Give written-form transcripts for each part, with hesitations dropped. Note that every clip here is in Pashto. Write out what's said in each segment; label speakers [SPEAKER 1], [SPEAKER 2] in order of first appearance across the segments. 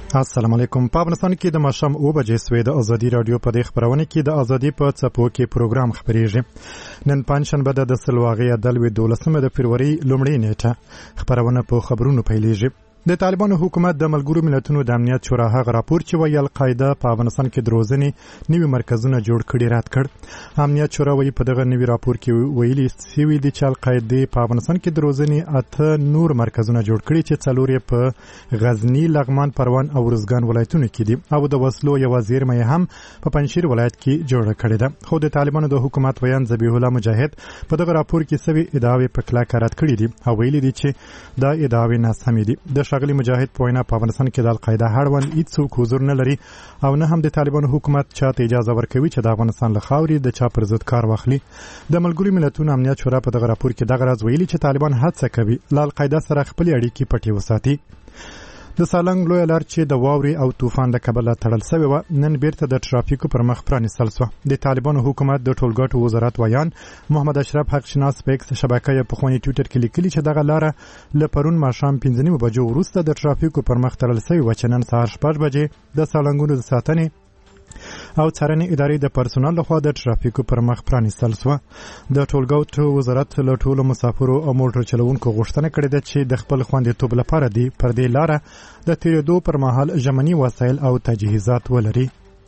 [SPEAKER 1] السلام علیکم. په افغانستان کې د ماښام 9 بجې سوې د ازادي رادیو په دې خبرونه کې د ازادي په څپو کې پروګرام خبرېږي. نن پنځشنبه د سلواغې د 12 د فروری لومړۍ نیټه خبرونه په خبرونو پیلېږي. د طالبانو حکومت د ملګرو ملتونو د امنیت شورا هغه راپور چې وایي القاعده په افغانستان کې د روزنې نوي مرکزونه جوړ کړي رد کړ. امنیت شورا وایي په دغه نوي راپور کې ویلي سوي دي چې القاعده په افغانستان کې د روزنې 8 نور مرکزونه جوړ کړي چې 4 یې په غزنی، لغمان، پروان او ارزګان ولایتونو کې دي او د وسلو یو زیرمه هم په پنځشیر ولایت کې جوړه کړې ده. خو د طالبانو د حکومت ویان ذبیح الله مجاهد په دغه راپور کې سوي ادعاوې په کلکه رد کړې دي او ویلي دي چې دا ادعاوې ناسمې دي. د ښاغلي مجاهد په وینا په افغانستان کې د القاعده هړوند هیڅوک حضور نه لري او نه هم د طالبانو حکومت چاته اجازه ورکوي چې د افغانستان له خاورې د چا پر ضد کار واخلي. د ملګرو ملتونو امنیت شورا په دغه راپور کې دغه راز ویلي چې طالبان هڅه کوي له القاعده سره خپل اړیکې پټې وساتي. د سالنګ لوی لار چې د واوري او طوفان د کبله تړل شوی و نن بیرته د ترافیکو پر مخ پرانیستل شو. د طالبانو حکومت د ټولګټو وزارت ویان محمد اشرف حق شناس په ایکس شبکې په خونی ټوئیټر کې لیکلي چې دغه لار له پرون ماښام 5:30 بجو وروسته د ترافیکو پر مخ تړل شوی و چې نن سهار 6 بجې د سالنګونو د ساتنې او څارنې ادارې د پرسونل لخوا د ترافیکو پر مخ پرانیستل شو. د ټولګټو وزارت له ټولو مسافرو او موټر چلوونکو غوښتنه کړې ده چې د خپل خوندیتوب لپاره دی پر دې لار د تیرېدو پر مهال ژمني وسایل او تجهیزات ولري.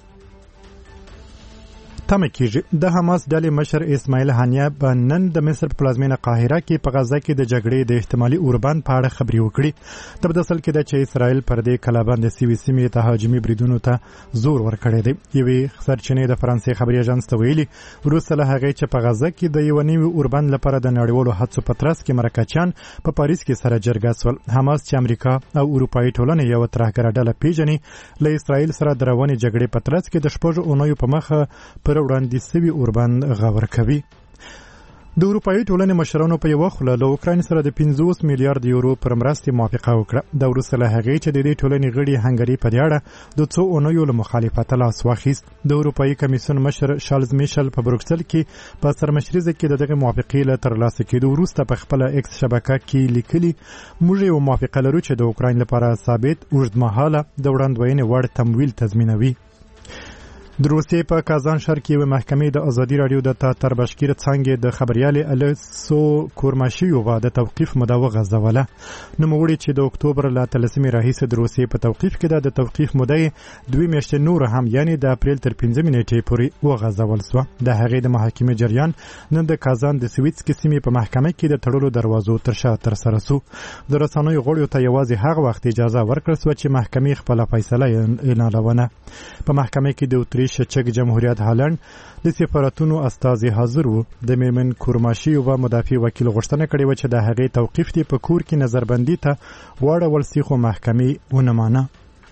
[SPEAKER 1] تمه کېږي د حماس ډلې مشر اسماعیل هانیه به نن د مصر په پلازمینه قاهره کې په غزه کې د جګړې د احتمالي اوربند په اړه خبرې وکړي. د بدسل کې د چې اسرائیل پر دې کلابند سیوي سیمې ته هاجمي بریدونو ته زور ورکړی دی. یوې سرچینې د فرانسې خبري اژانس ته ویلي وروسته له هغې چې په غزه کې د یو نوي اوربند لپاره د نړیوالو هڅو په ترڅ کې مرکچیان په پاریس کې سره جرګه سول. حماس چې امریکا او اروپایي ټولنې یو ترهګره ډله پیژني له اسرائیل سره د روانې جګړې په ترڅ کې د شپږ اونیو په مخه پر وړاندې سوي اوربند غور کوي. د اروپایي ټولنې مشرانو په یو خوله له اوکراین سره د 50 میلیارډ یورو پر مرستې موافقه وکړه. د وروسته له هغې چې د دې ټولنې غړي هنګري په دې اړه د څو اونیو له مخالفته لاس واخیست. د اروپایي کمیسیون مشر شارلز میشل په بروکسل کې په سرمشریزه کې د دغه موافقې له ترلاسه کېدو وروسته په خپل ایکس شبکه کې لیکلي موږ یو موافقه لرو چې د اوکراین لپاره ثابت اوږدمهاله د وړاندوینې وړ تمویل تضمینوي. د روسیې په کازان ښار کې یوه محکمې د ازادي راډیو د تاتر بشکیر څانګې د خبریالې الکسو کورماشیووا د توقیف موده وغځوله. نوموړي چې د اکتوبر له 13 راهیسې د روسیې په توقیف کې ده د توقیف موده یې 2 میاشتې نور هم یعنی د اپریل تر 15 نیټې پورې وغځول شوه. د هغې د محاکمې جریان نن د کازان د سویتسکي سیمې په محکمه کې د تړلو دروازو تر شا ترسره شو. د رسنیو غړیو ته یوازې هغه وخت اجازه ورکړل شوه چې محکمې خپله فیصله اعلانونه. په محکمه کې د چک جمهوریت هالند د سفارتونو استازي حاضر وو. د میرمن کورماشیووا مدافع وکیل غوښتنه کړې و چې د هغې توقیف دی په کور کې نظربندي ته واړول سي خو محکمې ونه مانه.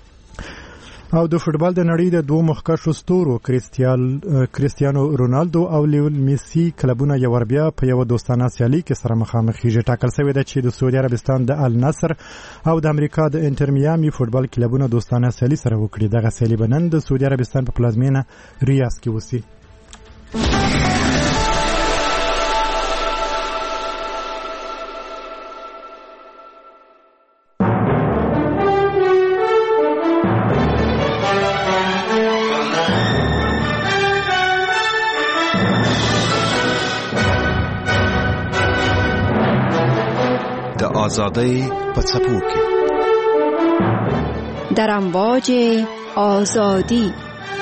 [SPEAKER 1] او د فوټبال د نړۍ د دوه مخکښو ستورو کریستیانو رونالدو او لیون میسی کلبونه یو ور بیا په یو دوستانه سیالي کې سره مخامخ کیږي. ټاکل شوی ده چې د سعودي عربستان د النصر او د امریکا د انټر میامي فوټبال کلبونه دوستانه سیالي سره وکړي. دغه سیالي به نن د سعودي عربستان په پلازمینه ریاض کې وسی.
[SPEAKER 2] آزادی په څپو کې
[SPEAKER 3] در امواج آزادی.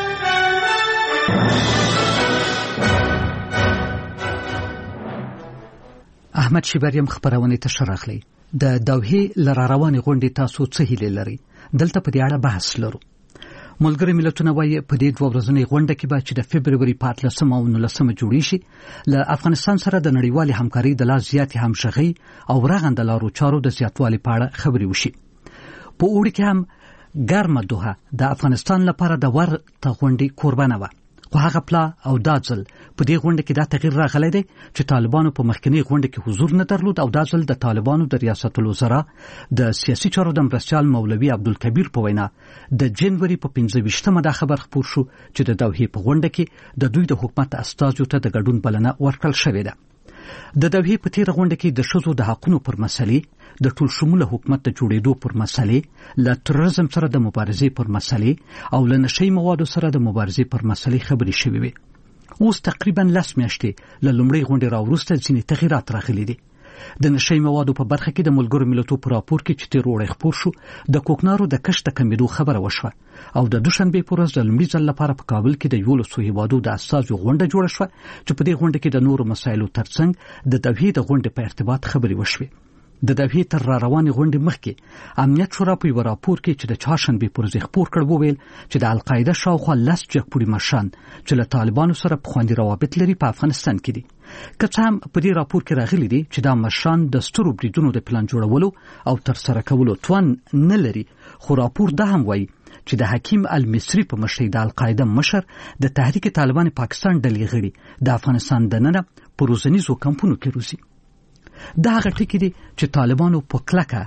[SPEAKER 4] احمد شیبریم خبرونه ته شرخلی. د دوحې لراروانې غونډې تاسو څه هیله لري؟ دلته په دې اړه بحث لرو. ملګري ملتونه وایي په دې 2 ورځنۍ غونډه کې به چې د فبروري 14 او 19 جوړې شي له افغانستان سره د نړیوالې همکارۍ د لا زیاتې همغږۍ او رغنده لارو چارو د زیاتوالي په اړه خبرې وشي. په اوړي کې هم ګرمه دوحه د افغانستان لپاره د ورته غونډې قربانه وه. خو هغه پلا او دا ځل په دې غونډه کې دا تغییر راغلی دی چې طالبانو په مخکنی غونډه کې حضور نه درلود او دا ځل د طالبانو د ریاست الوزرا د سیاسي چارو د مرستیال مولوي عبدالکبیر په وینا د جنوري په 15مه دا خبر خپور شو چې د دوحې په غونډه کې د دوی د حکومت استازو ته د ګډون بلنه ورکړل شوې ده. د دوحې په تیره غونډه کې د ښځو د حقونو پر مسلې، د ټول شموله حکومت د جوړېدو پر مسلې، له تروریزم سره د مبارزې پر مسلې او له نشهیي موادو سره د مبارزې پر مسلې خبرې شوې وې. اوس تقریبا 10 میاشتې له لومړۍ غونډې راوروسته ځینې تغیرات راغلي دي. د نشهیي موادو په برخه کې د ملګرو ملتونو په راپور کې چې تیر وړاندې خپور شو د کوکنارو د کښت کمیدو خبره وشوه او د دوشنبه په ورځ د لومړي ځل لپاره په کابل کې د 11 هیوادو د استازو غونډه جوړه شوه چې په دې غونډه کې د نورو مسایلو ترڅنګ د دوحې د غونډې په ارتباط خبرې وشوې. د دوحې تر راروانې غونډې مخکې امنیت شورا په یو راپور کې چې د چهارشنبې پر ورځ خپور کړ وویل چې د القاعده شاوخوا 10 جګپوړي مشران چې له طالبانو سره په خوندي روابط لري په افغانستان کې دي. که څه هم په دې راپور کې راغلي دي چې دا مشران د سترو بریدونو د پلان جوړولو او ترسره کولو توان نه لري، خو راپور دا هم وایي چې د حکیم المصری په مشرۍ د القاعده مشر د تحریک طالبان پاکستان ډلې غړي د افغانستان دننه په روزنیزو کمپونو کې روزي. دا هغه ټکی دی چې طالبانو په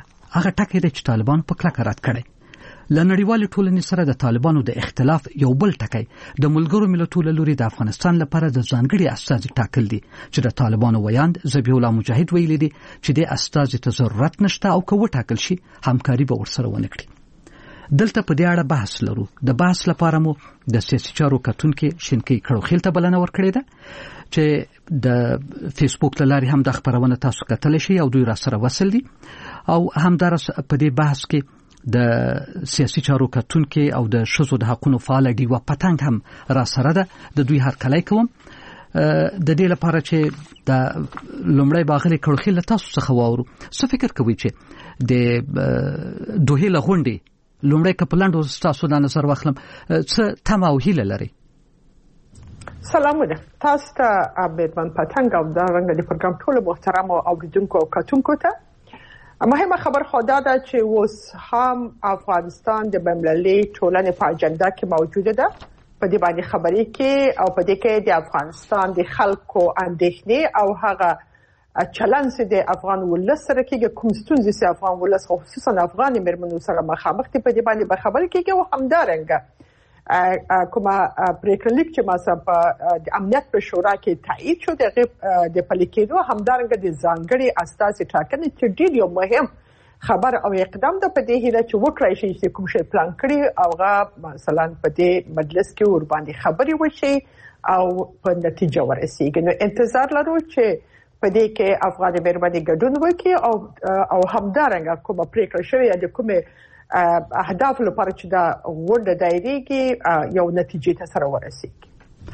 [SPEAKER 4] کلکه رد کړی. له نړیوال ټولنې سره د طالبانو د اختلاف یو بل ټکی د ملګرو ملتونو له لوري د افغانستان لپاره د ځانګړي استازي ټاکل دي چې د طالبانو ویاند ذبیح الله مجاهد ویلي دي چې د استازي ته ضرورت نشته او که وټاکل شي همکاري به ورسره ونه کړي. دلته په دې اړه بحث لرو. د بحث لپاره مو د سیاسي چارو کتونکو شینکي کړوخیل ته بلنه ورکړې ده چې د فیسبوک له لارې هم د خبرونه تاسو کتلی شئ او دوی را سره وصل دي او همدارس په دې بحث کې د سیاسي چارو کتونکو او د ښځو د حقوقو فعال ډیوه پتنګ هم را سره ده. د دوی هرکلی کوم. د دې لپاره چې د لومړی باغلی کړوخیل تاسو څخه واورو، څه فکر کوئ چې د دوحې له غونډې لومړی کپلانډو تاسو د نظر واخلم څه تمه او هیله لري؟
[SPEAKER 2] سلامونه تاسو ته عبدالمن پتنګ او د رنګ د پروګرام ټول محترم اوریدونکو او کتونکو ته مهمه خبر خدا ده چې اوس هم افغانستان د بین‌المللي ټولنې په اجنډا کې موجوده ده. په دې باندې خبرې کې او په دې کې د افغانستان د خلکو اندېښنې او هغه چلنس د افغان ولس سره کې کوم ستونزې چې افغان ولس خصوصا افغان مېرمنو سره مخامخ دي په دې باندې به خبرې کېږي او همدارنګه کومه پریکړه لیک چې ما سره په امنیت په شورا کې تایید شو د پلي کېدو همدارنګه د ځانګړي استازي ټاکنې چې ډېر یو مهم خبر او اقدام ده په دې هیله چې وکړای شي چې کوم شی پلان کړي او مثلا په دې مجلس کې ور باندې خبرې وشي او په نتیجه ورسیږي. نو انتظار لرو چې په دې کې افغان مېرمنې ګډون وکړي او همدارنګه کومه پریکړه شوې د کومه اهداف لپاره چې دا غونډه دایریږي یو نتیجې ته سره ورسیږي.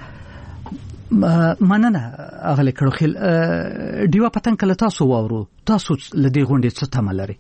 [SPEAKER 4] مننه اغلی کړوخیل. ډیوه پتنګ کله تاسو واورو، تاسو لدې غونډې څه تمه لري؟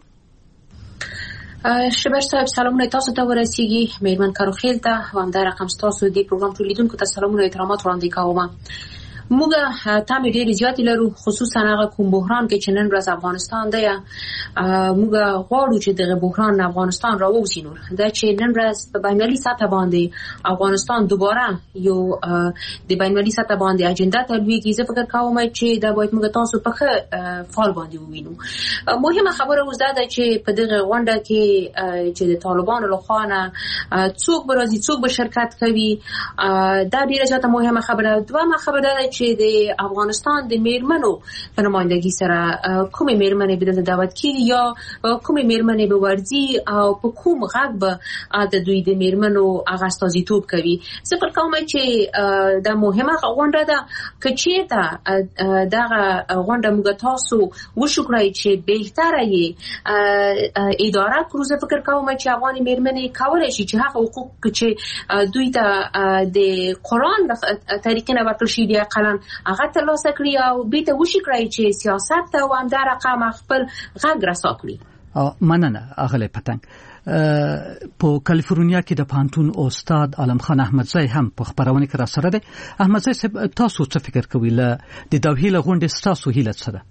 [SPEAKER 5] شبر صاحب سلامونه تاسو ته ورسیږي، مېرمن کړوخیل ته هم دا رقم تاسو د پروګرام ټولیدونکو ته سلامونه او احترامات وړاندې کوم. موږ تمه ډېرې زیاتې لرو، خصوصا هغه کوم بحران کې چې نن ورځ افغانستان دی. موږ غواړو چې دغه بحران افغانستان راووځي. نور دا چې نن ورځ په بین‌المللي سطح باندې افغانستان دوباره یو د بین‌المللي سطح باندې اجنډا ته لویږي. زه فکر کوم چې دا باید موږ تاسو په ښه فال باندې ووینو. مهمه خبره اوس دا ده چې په دغه غونډه کې چې د طالبانو لخوا نه څوک به راځي، څوک به شرکت کوي، دا ډېره زیاته مهمه خبره. دویمه خبره ده چې د افغانستان د میرمنو په نمائندګۍ سره کومې میرمنې به دلته دعوت کیږي یا کومې میرمنې به ورځي او په کوم غږ به د دوی د میرمنو هغه استازیتوب کوي. زه فکر کوم چې دا مهمه غونډه ده. که چېرته دغه غونډه موږ تاسو وشکرای چې بهتره یې اداره کړو، زه فکر کوم چې افغان میرمنې کولی شي چې هغه حقوق چې دوی ته د قرآن طریقې نه ورکړل شي دي هغه ترلاسه کړي او بیرته وشي کړي چې سیاست ته هم دا رقم خپل غږ رسا کړي.
[SPEAKER 4] مننه اغلی پتنګ. په کالیفورنیا کې د پانتون استاد عالم خان احمدزی هم په خبرونه کې را سره دی. احمدزی صاحب تاسو څه فکر کوئ له د دوحې له غونډې تاسو هیله څه ده؟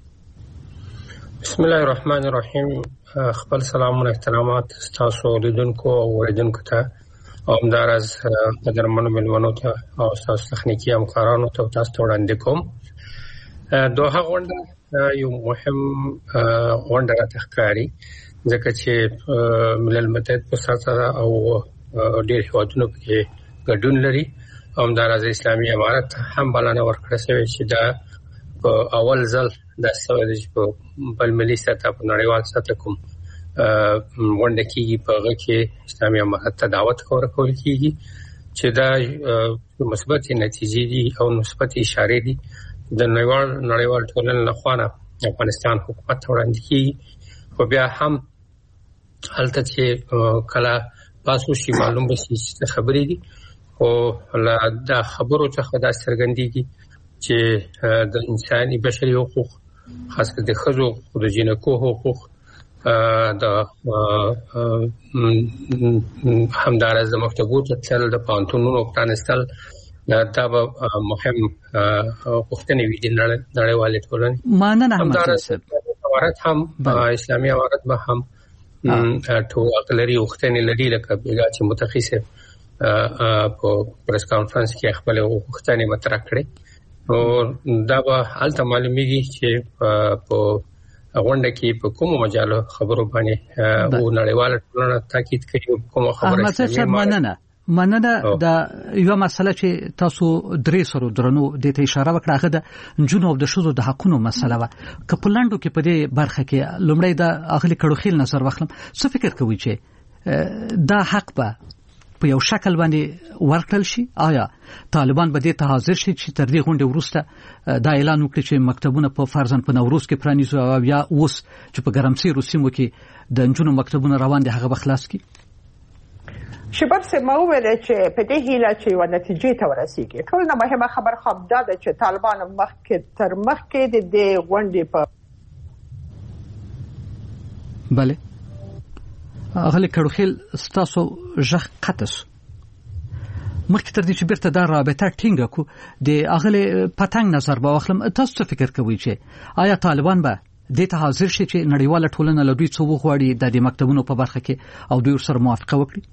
[SPEAKER 6] بسم الله الرحمن الرحیم. خپل سلام او احترامات تاسو لیدونکو او اوریدونکو ته او همدارز قدرمنو ملمنو ته او تاسو تخنیکی همکارانو ته تاسو ته وړاندې کوم. دوحه غونډه یو مهم غونډه راته ښکاري ځکه چې ملل متحد په سره او ډېر هیوادونو کې ګډون لري. همدارز اسلامي امارت هم بلنه ورکړه شوې چې دا په اول ځل د سوال په بل ملي سطح په نړیوال سطح کوم غونډه کېږي په هغه کې اسلامي امارت ته دعوت ورکول کېږي چې دا مثبت نتیجې دي او مثبت اشاره دي د نړیوال ټولنې لخوا افغانستان حکومت وړاندې کېږي خو بیا هم هلته چې کله تاسو شي معلوم بشي چې خبرې دي او دا خبرو څخه دا څرګندېږي چې د انساني بشري حقوق خاص کر د ښځو او د جنکو حقوق د همدارس د مکتبو ته تلل د پوهنتونونو پرانستل دا به مهم غوښتنې وي د نړیوالې ټولنې.
[SPEAKER 4] مننه همدارس
[SPEAKER 6] هم اسلامي امارت به هم ټول لري غوښتنې لري لکه بیګا چې متخصص په پریس کانفرنس کې خپل غوښتنې مطرح کړې او دا به هلته معلومیږي چې په غونډه کې په کومو مجالو خبرو باندې او نړیواله ټولنه تاکید کوي کومه خبره
[SPEAKER 4] اسلامي مننه دا یو مسله چې تاسو درې سره درنو د ته اشاره وکړه هغه د جنوب د شذو د حقونو مسله و که په لاندو کې په دې برخه کې لومړی د اغلی کړوخیل نظر واخلم څه فکر کوي چې دا حق به په یو شکل باندې ورکړل شي؟ آیا طالبان به دې ته حاضر شي چې تر دې غونډې وروسته دا اعلان وکړي چې مکتبونه په فرضاً په نوروز کې پرانیزو او یا اوس چې په ګرمسیر روسیمو کې د انجونو مکتبونه روان دي هغه به خلاص کړي؟
[SPEAKER 2] شباب سمو ویل چې په دې هیله چې و نتیجې ته ورسیږي. ټول نه مهمه خبر خو دا ده چې طالبان تر مخکې د غونډې په
[SPEAKER 4] بله اغلی کړوخیل ستاسو ژغ قطس مخکې تر دې چې بیرته دا رابطه ټینګه کو د اغلی پتنګ نظر به واخلم تاسو څه فکر کوئ چې آیا طالبان به دې ته حاضر شي چې نړیواله ټولنه له دوی څه وغواړي د مکتبونو په برخه کې او دوی سره موافقه وکړي؟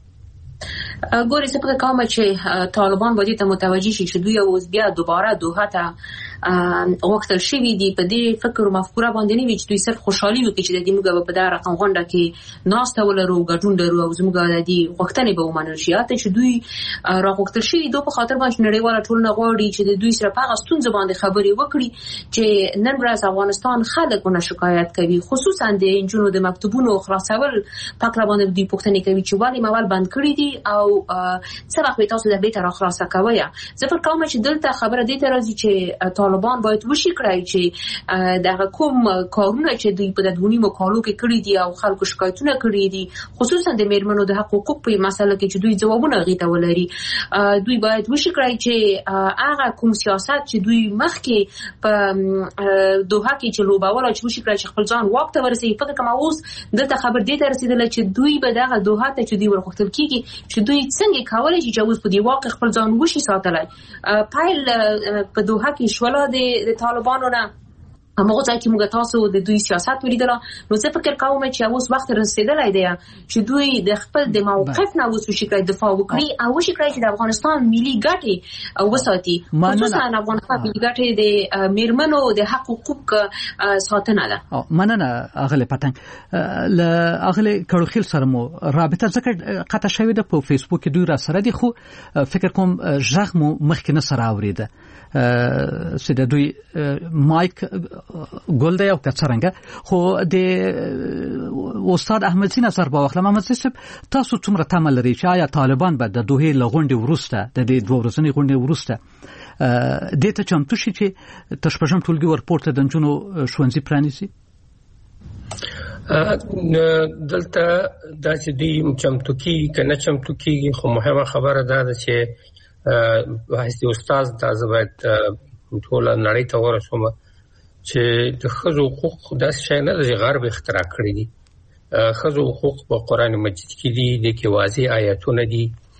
[SPEAKER 5] ګورې څه فکر کوم چې طالبان باید ته متوجي شي چې دوی اوس بیا دوباره دوحه ته وختل شوی دی په دې فکر او مفکوره باندې نه وي چې دوی صرف خوشحالي وکړي چې د دې موږ په دغه رقم غونډه کې ناسته ولرو ګډون درو او زموږ د دې وختنې به ومنل شي ته چې دوی راغوښتل شوی دوی په خاطر باندې نړیواله ټولنه غواړي چې د دوی سره په غستون زبان خبرې وکړي چې نن ورځ افغانستان خلکونه شکایت کوي خصوصا د انجونو د مکتبونو خلاصول پکړه باندې دوی پوښتنه کوي چې ولی موال بند کړی دي او څه وخت تاسو د بیت را خلاصه کوي. زه فکر کوم چې دلته خبره دې ته راځي چې طالبان باید وشي کړی چې دغه کوم کارونه چې دوی په دغونی مقالو کې کړی دي او خلکو شکایتونه کړی دي خصوصا د میرمنو د حقوقو په مسله کې چې دوی ځوابونه غیته ولري دوی باید وشي کړی چې هغه کوم سیاست چې دوی مخکې په دوحه کې چې لوباوله چې وشي کړی چې خپل ځان واک ته ورسي. فکر کوم اوس دلته خبر دې ته رسیدل چې دوی به دغه دوحه ته چې دوی ورغښتل کیږي چې دوی څنګه کولای شي چې اوس په دی واقع خپل ځان وشي ساتلای. پایل په دوحه کې شولا د طالبانو نه همغه ځای چې موږ تاسو د دوی سیاست ولیدل نو څه فکر کوم چې اوس وخت رسیدلی دی چې دوی د خپل د موقف نه اوس وشي کړي دفاع وکړي او وشي کړي چې د افغانستان ملي ګټې وساتي خصوصا افغانستان ملي ګټې د میرمنو د حقوق ساتنه ده.
[SPEAKER 4] مننه اغله پتنګ ل اغله کړوخیل سره مو رابطه ځکه قطع شوې ده په فیسبوک کې دوی را سره دي خو فکر کوم ژغ مو مخکې نه سره اوریده چې د دوی مایک ګل دی او کڅرنګ خو د استاد احمد سین نظر په واخلم. احمد سین تاسو څومره تمه لري چې آیا طالبان به د دوه لغونډې ورسته د دې دوه ورځې غونډې ورسته د ته چمتو شي چې تشپژم ټولګي ورپورته د جنونو شونځي پرانیسي؟
[SPEAKER 6] دلته دا چې دوی چمتو کی کنه چمتو کیږي خو مهمه خبره ده چې واسطه استاد تاسو باید ټول نړۍ ته ورسوم چې د ښځو حقوق داس شي نه د غرب اختراع کړی دي. ښځو حقوق په قران مجید کې دي د کې واضح آیاتونه دي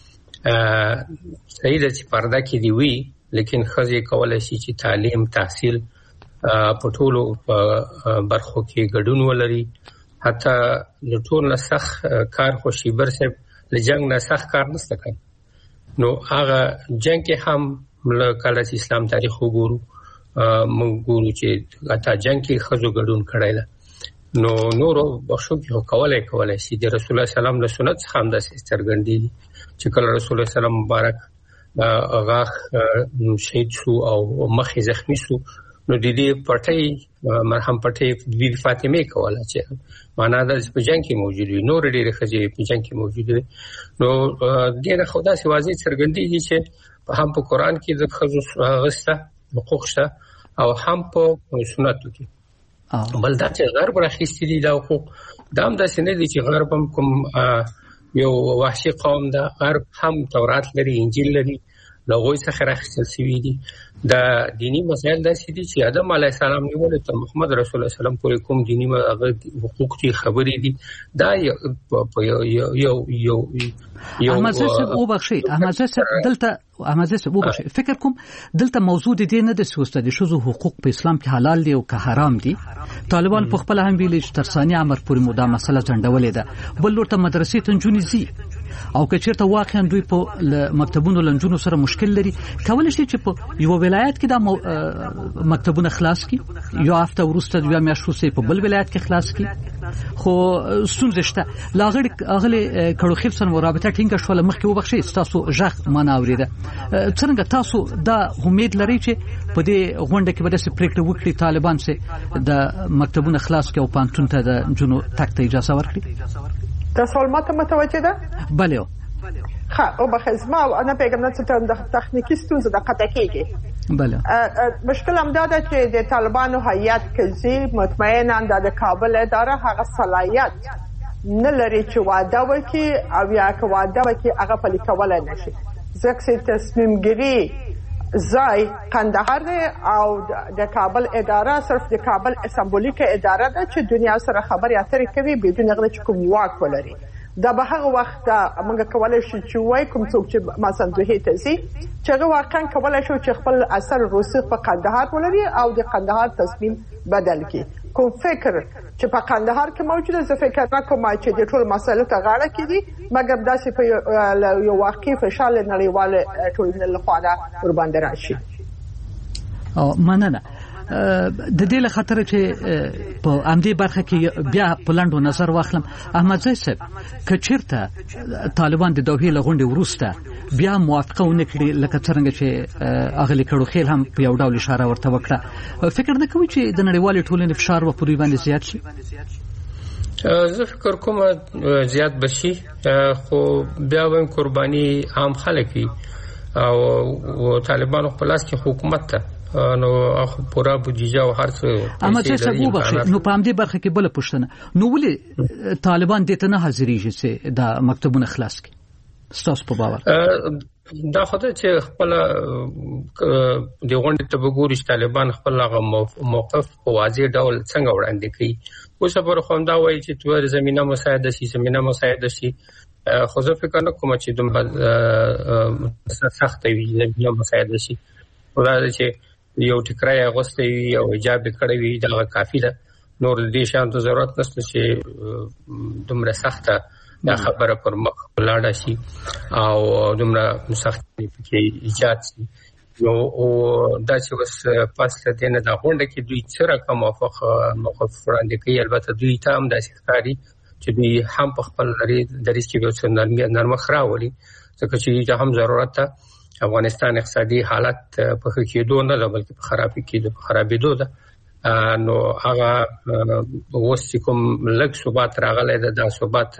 [SPEAKER 6] صحیح ده چې پرده کې دی وی لیکن ښځې کولای شي چې تعلیم تحصیل په ټولو برخو کې ګډون ولري. حتی د ټول نسخ کار خو شیبر صاحب لجنګ نسخ کار نسته کوي نو هغه جنگ کې هم کله چې اسلام تاریخ وګورو موږ ګورو چې اته جنگ کې خزو ګډون کړای ده نو نورو بخښو کې کولای شي د رسول الله سلام له سنت څخه هم د سترګندې چې کله رسول الله سلام مبارک هغه شهید شو او مخې زخمی شو نو د دې پټي مرهم پټي بی فاطمه کوله چې معنا د په جنگ کې موجود وي نور ډېر خځې په جنگ کې موجود وي نو ډېر خدا سي واضح څرګندېږي چې هم په قران کې د خځو غسته حقوق شته او هم په سنتو کې بل دا چې غرب راخېستې دي دا حقوق دا هم داسې نه دي چې غرب هم کوم یو وحشي قوم ده غرب هم تورات لري انجیل لري لغوی څخه راخېستل شوی دي دا دینی مسایل داسې دي چې آدم علیه السلام نیول ته محمد رسول الله سلام پورې کوم دینی حقوق دي خبرې دي دا یو
[SPEAKER 4] احمد صاحب وبخشي احمد صاحب وبخشي فکر کوم دلته موضوع دي نه د سوسته دي شذو حقوق په اسلام کې حلال دي او که حرام دي طالبان په خپل هم ویلي چې تر ثاني امر پورې مودا مسله ځنډولې ده بل ورته مدرسې ته نجونې زی او که چیرته واقعا دوی په مکتبونو لنجونو سره مشکل لري کولای شي چې په یو ولایت کې د مکتبونو خلاص کی یو هفته ورسته بیا میاشتو په بل ولایت کې خلاص کی خو ستونزه شته لاغړ اغلی کړو خیل سره رابطه ټینګه شول مخکې وبخشي تاسو ژغ معنا اوریده څنګه تاسو دا امید لري چې په دې غونډه کې به د سپریکټ وکړي طالبان سه د مکتبونو خلاص کې او پانتون ته د جنو تک ته اجازه ورکړي
[SPEAKER 2] تاسو ماته متوجه ده
[SPEAKER 4] بله
[SPEAKER 2] ها او بخزما انا پیغام نه څه تخنیکی ستونزه د قطع کېږي
[SPEAKER 6] بله
[SPEAKER 2] مشکل هم دا ده چې د طالبانو هیئت کې مطمئنا د کابل اداره هغه صلاحیت نه لري چې واده وکړي او یا که واده وکړي هغه پلي کولای نشي ځکه تصمیم ګیری ځای قندهار دی او د کابل اداره صرف د کابل سمبولیک اداره ده چې دنیا سره خبرې اترې کوي بدون هغه چې کوم واک ولري دا به هغه وخت موږ کولای شو چې وای کوم څوک چې مثلا دوی ته سي چې هغه واقعا کولای شو چې خپل اثر رسوخ په قندهار ولري او د قندهار تصمیم بدل کړي کوم فکر چې په قندهار کې موجوده زه فکر نکوم چې د ټول مسایلو ته غاړه کړي مګر داسې په یو واقعي فشار نړیوال ټولنې لخوا ور باندې راشي
[SPEAKER 4] او مننه د دې له خاطر چې په امدی برخه کې بیا پلانډو نظر واخلم احمد زئی صاحب کچیرته طالبان د دوحې لغونډې ورسته بیا موافقه ونکړي لکه څنګه چې اغلی کړو خیل هم په یو ډول اشاره ورته وکړه فکر نه کوي چې د نړیوال ټولنې فشار و پوری باندې زیات شي
[SPEAKER 6] زه فکر کوم زیات بشي خو بیا هم قرباني عام خلک او طالبان خپل لاس کې حکومت ته نو اخو پورا بودیجه او هر څه
[SPEAKER 4] اما چې څه وبخښي نو په همدې برخه کې بل پوښتنه نو ولې طالبان دې ته نه حاضرېږي چې د مکتبونو خلاص کړي ستاسو په باور
[SPEAKER 6] دا خدای چې خپل د غونډې ته وګوري چې طالبان خپل موقف په واضح ډول څنګه وړاندې کوي اوس پر خو دا وایي چې تور زمينه مساعده شي خو زه فکر نه کوم چې دومره سخت وي زمينه مساعده شي ولادي چې یو ټکرای اغوستي او ایجاب کړی وي دا کافی ده نور دې شانته ضرورت نشته چې دومره سخته دا خبره پر مخ ولاړه شي او دومره سخت کې ایجاد شي نو دا چې وس پاس ته نه دا غونډه کې دوی سره کوم موقف وړاندې کوي البته دوی ته هم د ښکاری چې دوی هم په خپل دریس کې یو څه نرمه خراولي ځکه چې هم ضرورت ده افغانستان اقتصادي حالت په کېدو نه ده بلکې په خرابېدو ده نو هغه اوس کوم لږ ثبات راغلی ده دا ثبات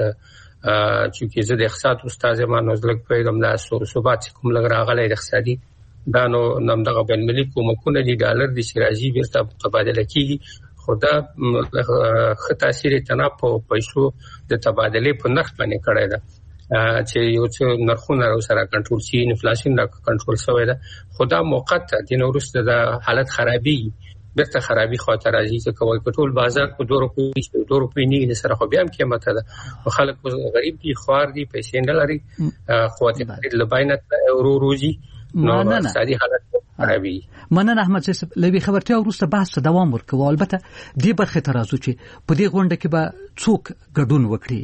[SPEAKER 6] چې زه د اقتصاد استاد ما نو لږ پیغام دا ثبات کوم لږ راغلی د اقتصادي دا نو دغه بین ملي کومکونه دي ډالر د شراجي بیرته تبادله کیږي خدا خطا تاثیر تنا په پیسو د تبادله په نرخ باندې کړی ده چې یو څه نرخونه سره کنټرول شي انفلیشن را کنټرول شوی ده خدا موقت د نورسته د حالت خرابي بیرته خرابي خاطر راځي چې کوي ټول بازار په 2 روپۍ نه سره خو بیا هم قیمت ده خلک غریب دي خوار دي پیسې نه لري قوت لباینت روزي نو اقتصادي حالت خرابي
[SPEAKER 4] مننه احمد صاحب لوي خبرتیا ورسته بحث دوام ورکوي البته دې برخه ته راځو چې په دې غونډه کې به څوک ګډون وکړي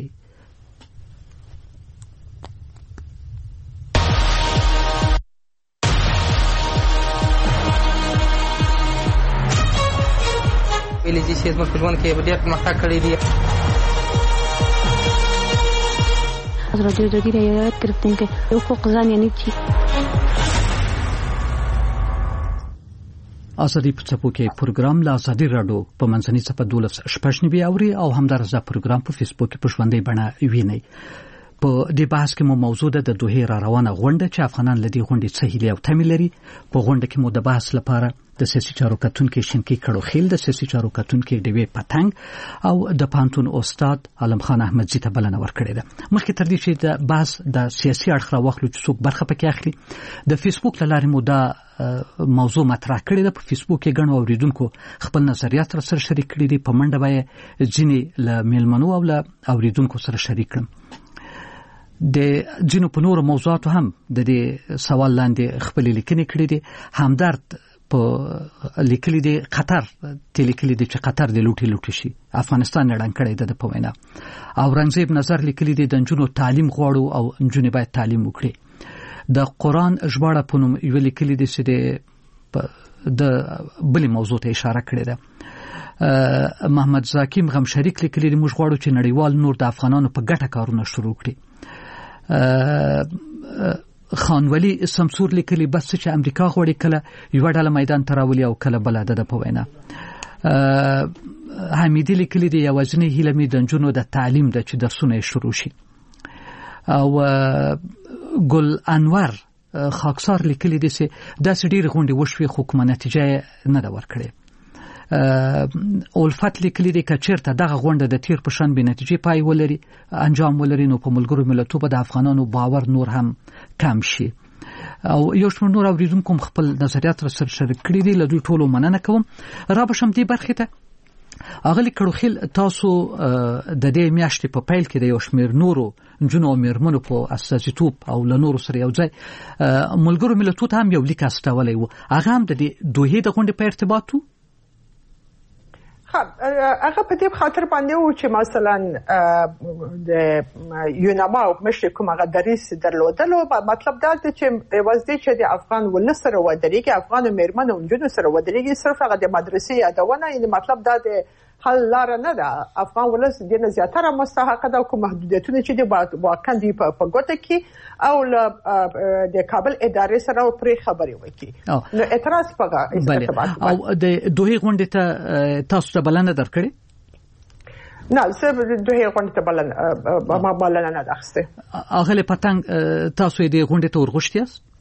[SPEAKER 7] ویلې چې زموږ په ژوند کې ډېر پرمختګ کړی دی
[SPEAKER 8] ازادي راډیو د یاد گرفتیم که حقوق زن یعنی چی
[SPEAKER 4] ازادي په څپو کې پروګرام لا ازادي رادیو په منځني صفه 12 اوري او همدارسه پروګرام په فیسبوک کې په ژوندۍ بڼه ویني. په دې بحث کې مو موضوع ده د دوه را روانه غونډه چې افغانان لدی غونډې څه هیلې او تمې لري. په غونډه کې مو د بحث لپاره د سیاسي چارو کتونکو شینکی کړوخیل، د سیاسي چارو کتونکو ډیوی پتنګ او د پانتون استاد عالم خان احمدزی ته بلنه ورکړې ده. مخکې تر دې چې د بحث د سیاسي اړخ راوخلو چې څوک برخه پکې اخلي، د فیسبوک لارې مو دا موضوع مطرح کړې ده. په فیسبوک کې ګڼو اوریدونکو خپل نظریات سره شریک کړي دي. په منډه به ځینې له میلمنو او له اوریدونکو سره شریک کړم. د جنو په نور موضوعاتو هم د دې سوال لاندې خپل لیکنې کړې دي. همدرد په لیکلي دي قطر لیکلي دي چې قطر د لوټي شي، افغانستان نړن کړی ده په وینا. او رنګزیب نظر لیکلي دي د نجونو تعلیم غواړو او نجونې باید تعلیم وکړي. د قرآن ژباړه په نوم یو لیکلي دي چې د بلې موضوع ته اشاره کړې ده. محمد زاکیم غم شریک لیکلي دي موږ غواړو چې نړیوال نور د افغانانو په ګټه کارونه شروع کړي. خانولی سمسور لیکلي بس چې امریکا غوړي کله یو ډله میدان تراولي او کله بل ده په وینا. حمیدی لیکلي دي یوازینی هیله می د نجونو د تعلیم د چې درسونه شروع شي. او ګل انور خاکسار لیکلي دي چې داسې ډېر غونډې وشوي خو کومه نتیجه نه ده ورکړې. اولفت لیکلي دي که چیرته دغه غونډه د تیر په شان به نتیجه پای ولري انجام ولري نو په ملګرو ملتونو به د افغانانو باور نور هم کم شي. او یو شمېر نور اوریدونکو خپل نظریات سره شریک کړي دي. له دوی ټولو مننه کوم. را به شم دې برخې ته. اغلی کړوخیل تاسو د دې میاشتې په پیل کې د یو شمېر نورو نجونو او میرمنو په استازیتوب او له نورو سره یو ځای ملګرو ملتونو ته هم یو لیک استولی و. هغه هم د دوه د غونډې په ارتباط و.
[SPEAKER 2] هغه په دې خاطر باندې و چې مثلا د یوناما مشر کوم هغه دریس درلودلو مطلب دا دی چې وځي چې د افغان ول سره ودرېږي، افغان میرمنو او نجونو سره ودرېږي. صرف هغه د مدرسې یادونه یعنی مطلب دا دی حل لار نه ده. افغان ولس د نه زیاتره مستحق ده کوم محدودیتونه چې د واقع دی په ګوته کې او د کابل ادارې سره پرې خبرې وکړي. نو اعتراض پغه
[SPEAKER 4] او د دوه غونډې ته تاسو ته بلنه درکړې؟
[SPEAKER 2] نه زه دوه غونډې ته بلنه نه درخسته.
[SPEAKER 4] اغله پتنګ تاسو دې غونډې ته ورغښتئ؟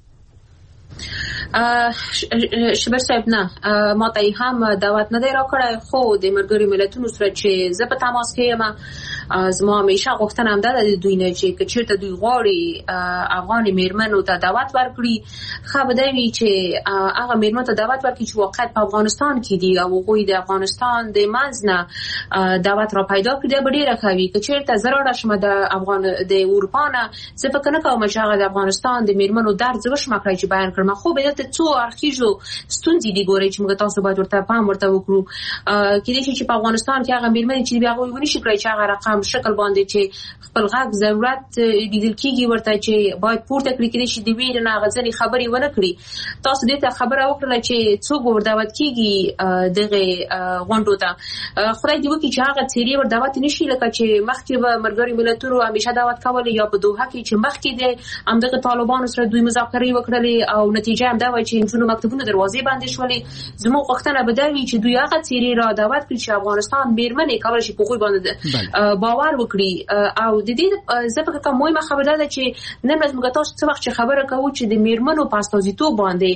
[SPEAKER 5] شبر صاحب نه ما ته هم دعوت نه دی راکړی، خو د ملګرو ملتونو سره چې زه په تماس کې یم زما همیشه غوښتنه هم ده د دوی نه چې چېرته دوی غواړي افغان میرمنو ته دعوت ورکړي. ښه به دی وي چې هغه میرمنو ته دعوت ورکړي چې واقعا په افغانستان کې دي او هغوی د افغانستان د منځ نه دعوت را پیدا کړي. به ډېره ښه وي که چېرته زه راړه شم د اروپا نه، زه فکر نه کوم چې هغه د افغانستان د میرمنو درد زه وشم کړی چې بیان کړم. خو به دلته څو اړخیزو ستونزې دي ګورئ چې موږ تاسو باید ورته پام ورته وکړو. کېدای شي چې په افغانستان کې هغه میرمنې چې بیا هغوی ونشي کړی چې هغه رقم شکل باندې چې خپل غږ ضرورت لیدل کېږي ورته چې باید پورته کړي. کېدای شي د ویرې نه هغه ځینې خبرې ونه کړي. تاسو دې ته خبره وکړله چې څوک ور دعوت کېږي دغې غونډو ته. خدای دې وکړي چې هغه څېرې ور دعوت نه شي لکه چې مخکې به ملګرو ملتونو همیشه دعوت کولې یا په دوحه کې چې مخکې د همدغه طالبانو سره دوی مذاکرې وکړلې او نتیجه هم دا وایي چې نجونو مکتبونو دروازې بندې شولې. زموږ غوښتنه به دا وي چې دوی هغه څېرې را دعوت کړي چې افغانستان میرمنې کولی شي په هغوی باندې باور وکړي. او د دې زه فکر کوم مهمه خبره دا ده چې نن ورځ موږ تاسو څه وخت چې خبره کوو چې د میرمنو په استازیتوب باندې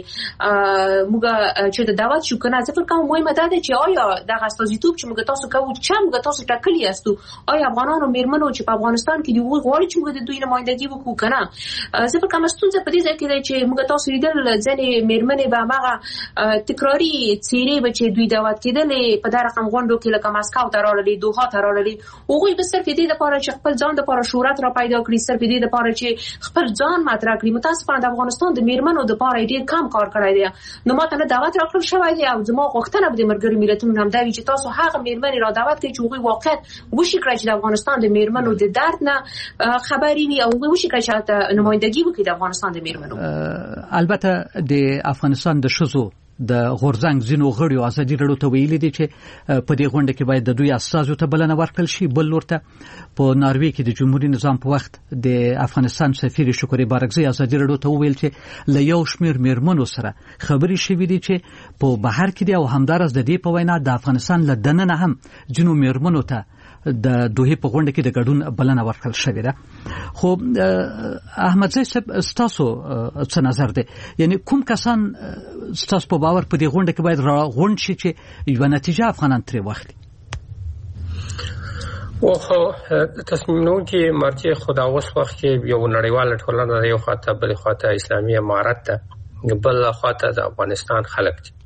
[SPEAKER 5] موږ چې د دعوت شو که نه، زه فکر کوم مهمه دا ده چې آیا دغه استازیتوب چې موږ تاسو کوو چې موږ تاسو ټاکلي یاستو، آیا افغانانو میرمنو چې په افغانستان کې دي هغوی غواړي چې موږ د دوی نمایندګي وکړو که نه. زه فکر کوم ستونزه په دې ځای کې ده چې موږ تاسو لیدل ځینې میرمنې به هماغه تکراري څېرې به چې دوی دعوت کېدلې په دا رقم غونډو کې لکه مسکو ته راغلي، دوحه ته راغلي، هغوی به صرف دې دپاره چې خپل ځان دپاره شهرت را پیدا کړي، صرف دې دپاره چې خپل ځان مطرح کړي. متاسفانه د افغانستان د میرمنو دپاره ډېر کم کار کړی دی. نو ما ته نه دعوت راکړل شوی دی او زما غوښتنه به د ملګرو ملتونو هم دا وي چې تاسو هغه میرمنې را دعوت کړئ چې هغوی واقعا وشي کړی چې د افغانستان د میرمنو د درد نه خبرې وي او هغوی وشي کړی چې نمایندګي وکړي د افغانستان د میرمنو.
[SPEAKER 4] البته د افغانستان د ښځو د غورځنګ ځینو غړیو ازادي راډیو ته ویلي دي چې په دې غونډه کې باید د دوی استازو ته بلنه ورکړل شي. بل لورته په ناروې کې د جمهوریت نظام په وخت د افغانستان سفیر شکرې بارکزی ازادي راډیو ته ویل چې له یو شمېر میرمنو سره خبرې شوې دي چې په بهر کې دي او همدارس د دې په وینا د افغانستان له دننه هم ځینو میرمنو ته د دوی په غونډه کې د ګډون بلنه ورکړل شوې ده. خو احمد زئی صاحب ستاسو څه نظر دی؟ یعنی کوم کسان ستاسو په باور په دې غونډه کې باید راغونډ شي چې یو نتیجه افغانان ترې واخلي؟
[SPEAKER 6] تصمیم نیونکي مرجع خدا اوس وخت کې یو نړیواله ټولنه ده، یو خواته بل خواته اسلامي امارت ده، بل خواته د افغانستان خلک دي.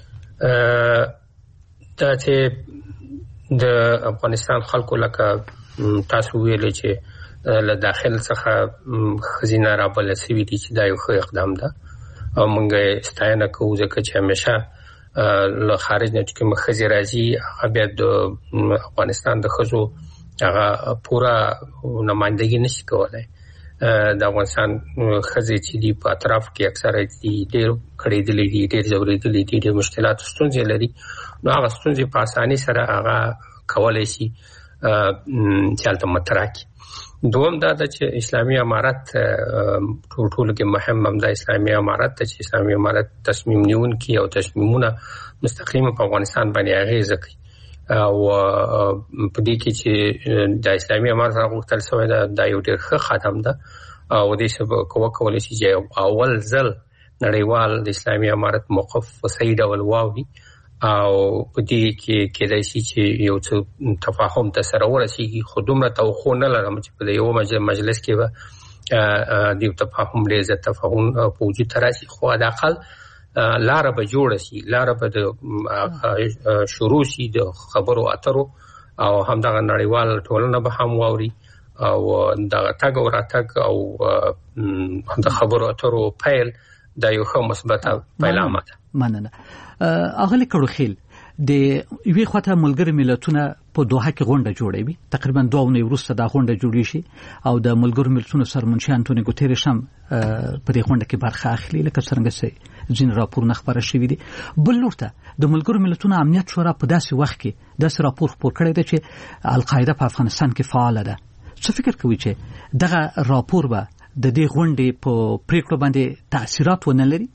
[SPEAKER 6] دا چې د افغانستان خلکو لکه تاسو ویلي چې له داخل څخه خزینه رابلل سوي دي چې دا یو ښه اقدام ده او موږ یې ستاینه کوو، ځکه چې همیشه له خارج نه چې کوم ښځې راځي هغه بیا د افغانستان د ښځو هغه پوره نمایندګي نشي کولی. د افغانستان ښځې چې دي په اطراف کې اکثره دي ډېر کړېدلې دي، ډېر ځورېدلې دي، ډېر مشکلات ستونزې لري. نو هغه ستونزې په اسانۍ سره هغه کولی شي چې هلته مطرح کړي. دوم دا ده چې اسلامي امارت ټولو کې مهم هم دا اسلامي امارت ته چې اسلامي امارت تصمیم نیونکي او تصمیمونه مستقیما په افغانستان باندې اغېزه کوي او په دې کې چې د اسلامي امارت غوښتل شوی دا یو ډېر ښه قدم ده او دې سبب کولی شي چې اول ځل نړیوال د اسلامي امارت موقف په صحیح ډول واوري او په دې کې کېدای شي چې یو څه تفاهم ته سره ورسیږي. خو دومره توقع نه لرم چې په یو مجلس کې به د تفاهم ډېر زیات تفاهم په وجود ته راشي، خو حداقل لاره به جوړه شي، لاره به د شروع شي د خبرو اترو او همدغه نړیوال ټولنه به هم واوري او دغه تګ او راتګ او د خبرو اترو پیل دا یو ښه مثبته پیلامه ده.
[SPEAKER 4] مننه. اغلی کړوخیل د یوې خواته ملګري ملتونه په دوحه کې غونډه جوړوي، تقریبا 2 اونۍ وروسته دا غونډه جوړی شي او د ملګرو ملتونو سرمنشي انټونی ګوتریش هم په دې غونډه کې برخه اخلي، لکه څنګه چې ځین راپورونه خبره شوي دي. بل لورته د ملګرو ملتونو امنیت شورا په داسې وخت کې داسې راپور خپور کړی دی چې القاعده په افغانستان کې فعاله ده. څه فکر کوي چې دغه راپور به د دې غونډې په پریکړو باندې تاثیرات ونه لري؟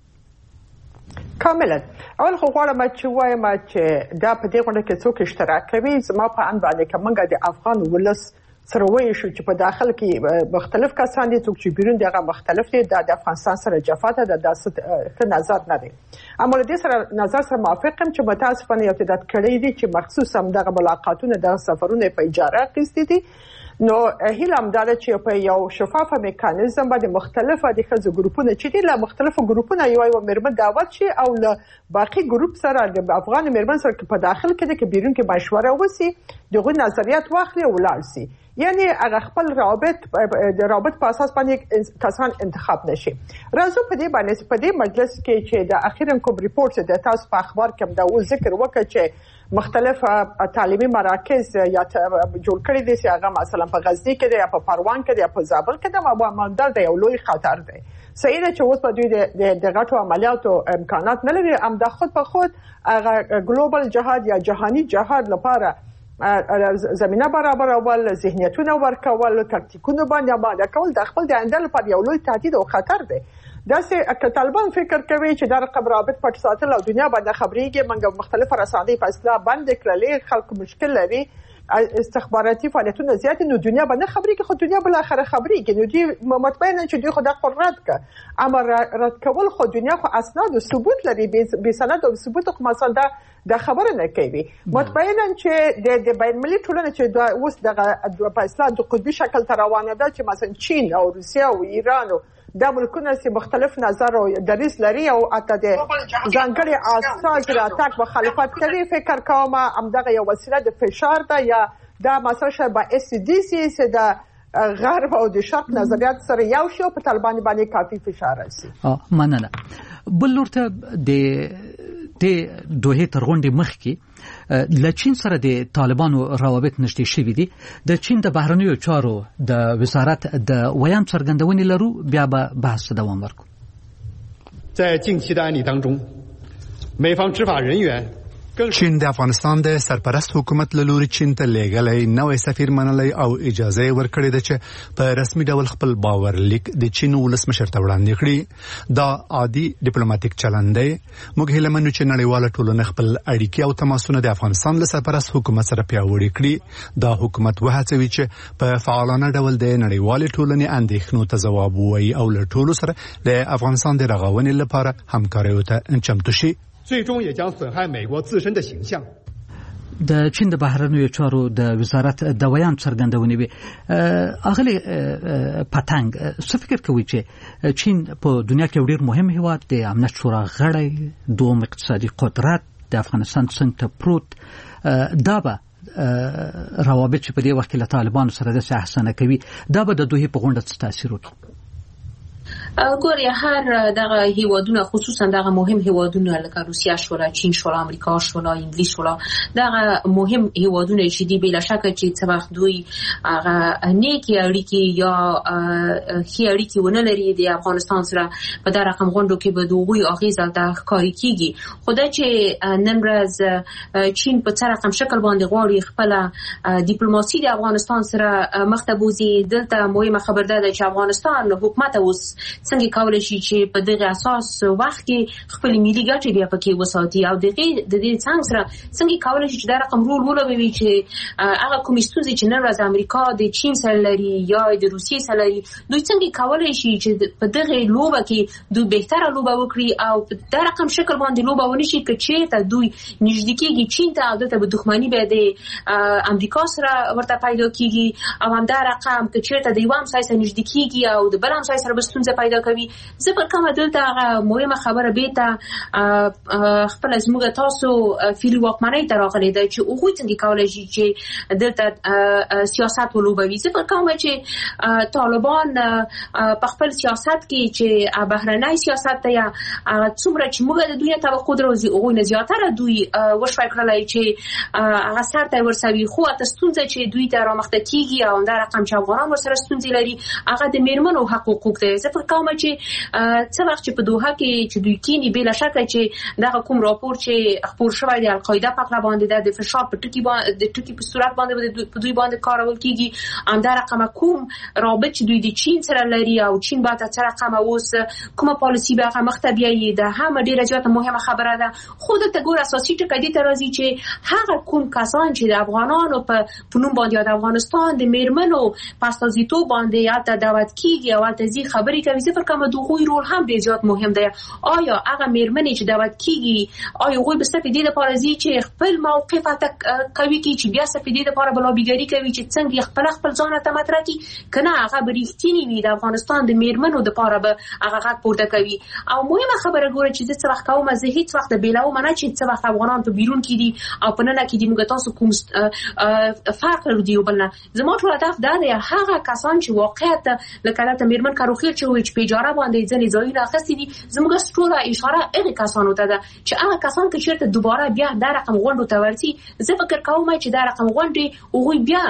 [SPEAKER 2] کاملا. اول خو غواړم چې وایم چې دا په دې غونډه کې څوک اشتراک کوي. زما په اند باندې کومه د افغان ولس سره وایي شو چې په داخل کې مختلف کسان دي، څوک چې بیرون دي هغه مختلف دي. د افغانستان سره جفاته د داسې نظر نه دی. اما له دې سره نظر سره موافق یم چې متاسفانه یو تعداد کړي دي چې مخصوصا دغه ملاقاتونه د سفرونه په اجاره اخیستي دي. نو هیله هم دا ده چې په یو شفاف میکانیزم باندې مختلفه د ښځو ګروپونه چې دي له مختلفو ګروپونو یو میرمن دعوت شي او له باقي ګروپ سره د افغان میرمن سره په داخل کې د بیرون کې مشوره وسی، دغه نظریات واخلي او ولاړ شي. یعنی هغه خپل رابط په اساس باندې کسان انتخاب نشي. راځو په دې باندې په دې مجلس کې چې د اخیرا کوم ریپورت د تاسو په اخبار کې دا ذکر وکړ چې مختلف تعلیمي مراکز یا جوړ کړي دي چې هغه مثلا په غزنی کې دی یا په پروان کې دی یا په زابل کې دی، مامدار دی یو لوی خطر دی. صحیح ده چې اوس په دوی د غټو عملیاتو امکانات نه لري، هم د خود په خود هغه ګلوبل جهاد یا جهانی جهاد لپاره زمينه برابرول، ذهنیتونه ورکول، تاکتیکونه باندې آماده کول د خپل د آینده لپاره یو لوی تهدید او خطر دی. داسې که طالبان فکر کوي چې دا رقم رابط پټ ساتل او دنیا باندې خبرېږي، موږ مختلف رسانې په اصطلاح بند کړلې، خلکو مشکل لري، استخباراتي فعالیتونه زیات، نو دنیا باندې خبرېږي، خو دنیا بل اخر خبرېږي. نو دوی مطمئنه چې دوی خو دا رد کړ، اما رد کول خو دنیا خو اسناد او ثبوت لري، به سند او ثبوت خو مثلا دا خبره نه کوي. مطمئنه چې د بین المللي ټولنه چې دا اوس دغه په اصطلاح د قطبي شکل تر روانه ده چې مثلا چین او روسیه او ایران دا ملکونه چې مختلف نظر او دریځ لري او اته د ځانګړي اساس راتګ مخالفت کوي، فکر کوم همدغه یو وسیله د فشار ده یا دا مثلا شاید با اس ډي سي چې د غرب او د شرق نظریات سره یو شی په طالبان باندې کافي فشار راسي.
[SPEAKER 4] مننه. بل ورته د دوه تر غونډې مخکې له چین سره د طالبانو روابط نشته شوي دي. د چین د بهرنیو چارو د وزارت د ویان څرګندونې لرو، بیا به بحث دوام ورکړو.
[SPEAKER 9] 在近期的案例当中， 美方执法人员
[SPEAKER 10] چین د افغانستان د سرپرست حکومت له لوري چین ته لیږلی نوی سفیر منلی او اجازه یې ورکړې ده چې په رسمي ډول خپل باورلیک د چین ولسمشر ته وړاندې کړي. دا عادي ډیپلوماټیک چلند دی. موږ هیله منو چې نړیواله ټولنه خپل اړیکې او تماسونه د افغانستان له سرپرست حکومت سره پیاوړي کړي. دا حکومت وهڅوي چې په فعالانه ډول د نړیوالې ټولنې اندېښنو ته ځواب ووایي او له ټولو سره د افغانستان د رغونې لپاره همکاریو ته چمتو شي.
[SPEAKER 9] 最终也将损害美国自身的形象。
[SPEAKER 4] د چین د بهرنیو چارو د وزارت د ویان څرګندونې وي. اغلی پتنګ څه فکر کوي چې چین په دنیا کې ډېر مهم هیواد د امنیت شورا غړی، دوم اقتصادي قدرت د افغانستان څنګه ته پروت، دا به روابط چې په دې وخت کې له طالبانو سره د احسانه کوي، دا به د دوی په غونډه څه تاثیر وکړي؟
[SPEAKER 5] ګوري هر دغه هیوادونه خصوصا دغه مهم هیوادونه لکه روسیه شولا، چین شولا، امریکا شولا، انګلیس شولا، دغه مهم هیوادونه چې دی بلا شک چې څه وخت دوی هغه نیکی اړیکې یا ښې اړیکې ونه لري د افغانستان سره په دا رقم غونډو کې به دوی اغیزه د ښکاری کیږي. خدای چې نن ورځ چین په څه رقم شکل باندې غواړي خپل ډیپلوماسي د افغانستان سره مخته بوزي، دلته مهمه خبر ده چې افغانستان حکومت اوس څنګه کولای شي چې په دغه اساس وخت کې خپل ملي ګټې بیا پکې وساتي او د دې څنګه سره څنګه کولای شي چې دا رقم رول ولوي چې هغه کوم ستونزې چې نن ورځ امریکا د چین سره لري یا د روسیې سره لري، دوی څنګه کولای شي چې په دغه لوبه کې دوی بهتره لوبه وکړي او په دا رقم شکل باندې لوبه ونشي چې ته دوی نږدې کېږي چین ته او دلته به دښمني به د امریکا سره ورته پیدا کیږي او هم دا رقم چې ته د یو همسایه سره نږدې کېږي او د بل همسایه سره به ستونزه پیدا کوي. زه پر کومه دلته هغه مهمه خبره به ته خپل زموږ تاسو فعلي واکمنۍ ته راغلې ده چې هغوی څنګه کولای شي چې دلته سیاست ولوبوي. زه پر کومه چې طالبان په خپل سیاست کې چې بهرنی سیاست ته یا څومره چې موږ د دنیا توقع درو هغوی نه زیاتره دوی وشوي کړلای چې هغه سر ته ورسوي، خو تاسو ستونزه چې دوی ته رامخته کیږي او دا رقم چې افغانان ورسره ستونزې لري هغه د میرمنو حقوق ته. زه پر کومه چې څه وخت چې په دوحه کې چې دوی کینی بلا شک چې دا کوم راپور چې خبر شوی د القاعده په اړه باندې د فشار په ټکی باندې د ټکی په صورت باندې په دوی باندې کارول کیږي ام دا رقم کوم رابط چې دوی د چین سره لري او چین باید څه رقم اوس کومه پالیسی به هغه مختبیه ده هم ډیره زیاته مهمه خبره ده. خود ته ګور اساسي ټکی دي ترازی چې هغه کوم کسان چې د افغانانو په فنون باندې د افغانستان د میرمنو پاستازیتو باندې یا ته دعوت کیږي او ته زی خبرې کوي زه کوم دوی رول هم ډیر زیات مهم دی. آیا هغه میرمنې چې دعوت کیږي آیا هغوی به سپیدې لپاره ځي چې خپل موقف کوي چې بیا سپیدې لپاره بلابیګری کوي چې څنګه خپل ځان ته مطرح کی کنه هغه بریښتینی وي د افغانستان د میرمنو لپاره به هغه غږ پورته کوي. او مهمه خبره ګوره چې څه وخت کوم زه هیڅ وخت بیلاو منه چې څه وخت افغانان په بیرون کې دي او په نن کې د موږ تاسو کوم فرق لري او بلنه زموږ ټول هدف دا دی هغه کسان چې واقعیت لکه د میرمن کاروخیل چې په اجاره باندې ځنې ځایونه اخستي دي زموږ ټول اشاره هغه کسانو ته ده چې هغه کسان چې چیرته دوباره بیا دا رقم غونډو ته ورسي زه فکر کوم چې دا رقم غونډې هغوی بیا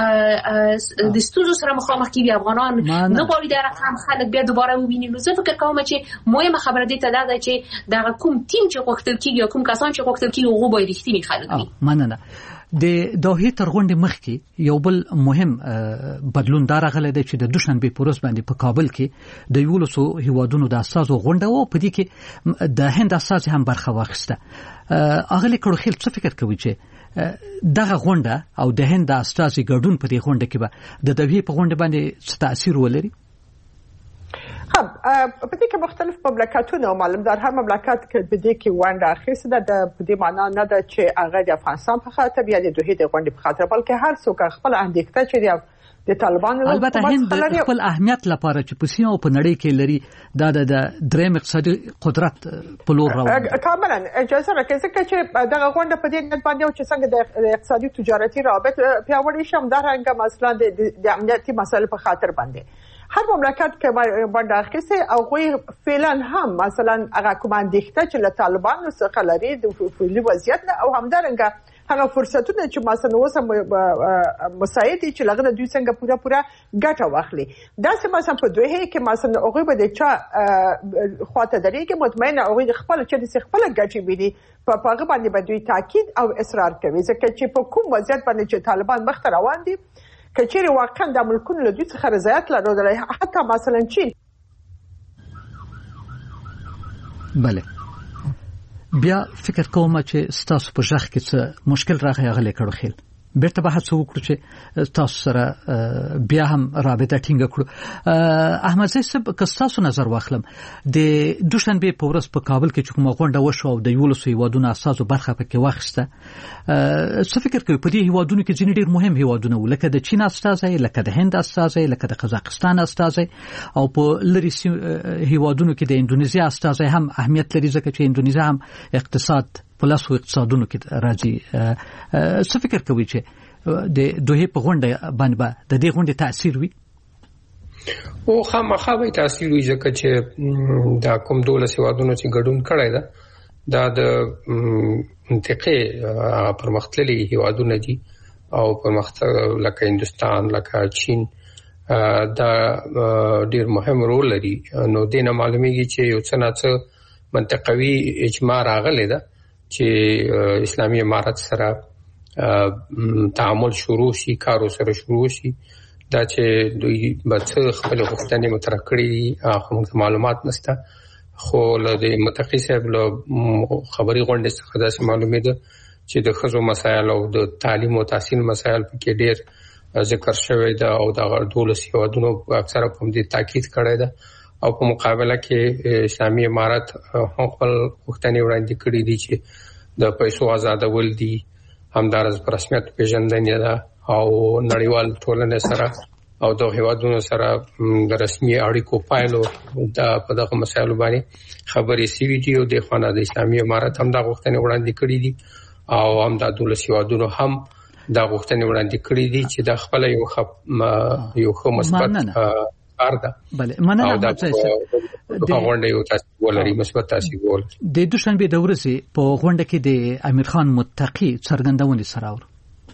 [SPEAKER 5] د ستونزو سره مخامخ کیږي افغانان نه غواړي دا رقم خلک بیا دوباره وویني. نو زه فکر کوم چې مهمه خبره دې ته ده چې دا کوم ټیم چې غوښتل کیږي کوم کسان چې غوښتل کیږي هغه به رښتینی خلک وي.
[SPEAKER 4] مننه. د دوحې تر غونډې مخکې یو بل مهم بدلون دا راغلی دی چې د دوشنبه په ورځ باندې په کابل کې د 11 هیوادونو د اساسو غونډه و په دې کې د هند اساس هم برخه واخیسته. اغلی کړوخیل څه فکر کوي چې دغه غونډه او د هند اساسي ګډون په دې غونډه کې به د دوحې په غونډه باندې څه تاثیر ولري؟
[SPEAKER 2] په دې کې مختلف مملکتونه او معلومدار هر مملکت کې په دې کې ونډه اخیسته ده. په دې معنا نه ده چې هغه د افغانستان په خاطر یا د دوحې د غونډې په خاطر بلکې هر څوک خپل اندېښنه چې د طالبانو
[SPEAKER 4] البته هند د خپل اهمیت لپاره چې په سیمه او په نړۍ کې لري دا د دریم اقتصادي قدرت په لور روان دي.
[SPEAKER 2] کاملا اجازه راکړئ ځکه چې دغه غونډه په دې نیت باندې چې څنګه د اقتصادي تجارتي روابط پیاوړي شي همدارنګه مثلا د امنیتي مسایلو په خاطر باندې هر مملکت کې باندې اخیسته او غوي فعلا هم مثلا هغه کوم اندېښنه چې له طالبانو څخه لري د فعلي وضعیت او همدارنګه هغه فرصتونه چې مثلا اوس مساعد دي چې لغه دوی څنګه پوره ګټه واخلي. دا چې مثلا په دوه کې مثلا هغه به د چا خواته درې کې مطمئنه هغه خپل چې خپل ګټه ویني په هغه باندې به دوی تاکید او اصرار کوي ځکه چې په کوم وضعیت باندې چې طالبان مخ ته روان دي کچېره واقعا د ملکونو له دوی څخه رضایت لري حتی مثلا چین.
[SPEAKER 4] بله بیا فکر کوم چې ستاسو په ځخ کې څه مشکل راغی غلې کړو خیل بیرته به هڅه وکړو چې تاسو سره بیا هم رابطه ټینګه کړو. احمد صاحب که تاسو نظر واخلم د دوشنبه په ورځ په کابل کې چې کومه غونډه وشو او د یولسو هیوادونو اساسو برخه پکې واخیسته څه فکر کوي په دې هیوادونو کې ځینې ډېر مهم هیوادونه ولکه د چین استازي لکه د هند استازي لکه د قزاقستان استازي او په لری هیوادونو کې د اندونیزیا استازي هم اهمیت لري ځکه چې اندونیزیا هم اقتصاد پلاس او اقتصادونو کې راځي. څه فکر کوي چې د دوه په غونډه باندې د دې غونډې تاثیر وي؟
[SPEAKER 6] او خامخا به تاثیر وي ځکه چې دا کوم دولت هیوادونو چې ګډون کړی دا د منطقې پرمختللي هیوادونه دي او پرمختګ لکه هندستان لکه چین دا ډیر مهم رول لري. نو دینه معلومیږي چې یو څه نه څه منطقوي اجماع راغلی ده چې اسلامي امارت سره تعامل شروع شي کارو سره شروع شي دا چې دوی بڅ خپل غوښتنې مطرح کړې خو معلومات نشته خو له متقی صاحب له خبري غونډې څخه دا معلومه ده چې د خزو مسایل او د تعلیم او تحصیل مسایل په کې ډېر ذکر شوی دا او د دولت هیوادونو اکثره په دې تاکید کړی ده او په مقابله کې اسلامي امارت خپل غوښتنې وړاندې کړې دي چې د پیسو آزادول دي همدارس پر رسمیت پیژندنې ده او نړیوال ټولنې سره او د هیوادونو سره د رسمي اړیکو پایلو د په دغه مسایلو باندې خبرې سوي دي او د خانه د اسلامي امارت هم د غوښتنې وړاندې کړې دي او هم د دولت هیوادونو هم د غوښتنې وړاندې کړې دي چې د خپل یو خو مثبت کارده
[SPEAKER 4] بله مننه د
[SPEAKER 6] غونډې یو تاسو ولري مثبت تاثیر ول
[SPEAKER 4] د دوشنبه د ورځې په غونډه کې د امیر خان متقی څرګندونې سره اور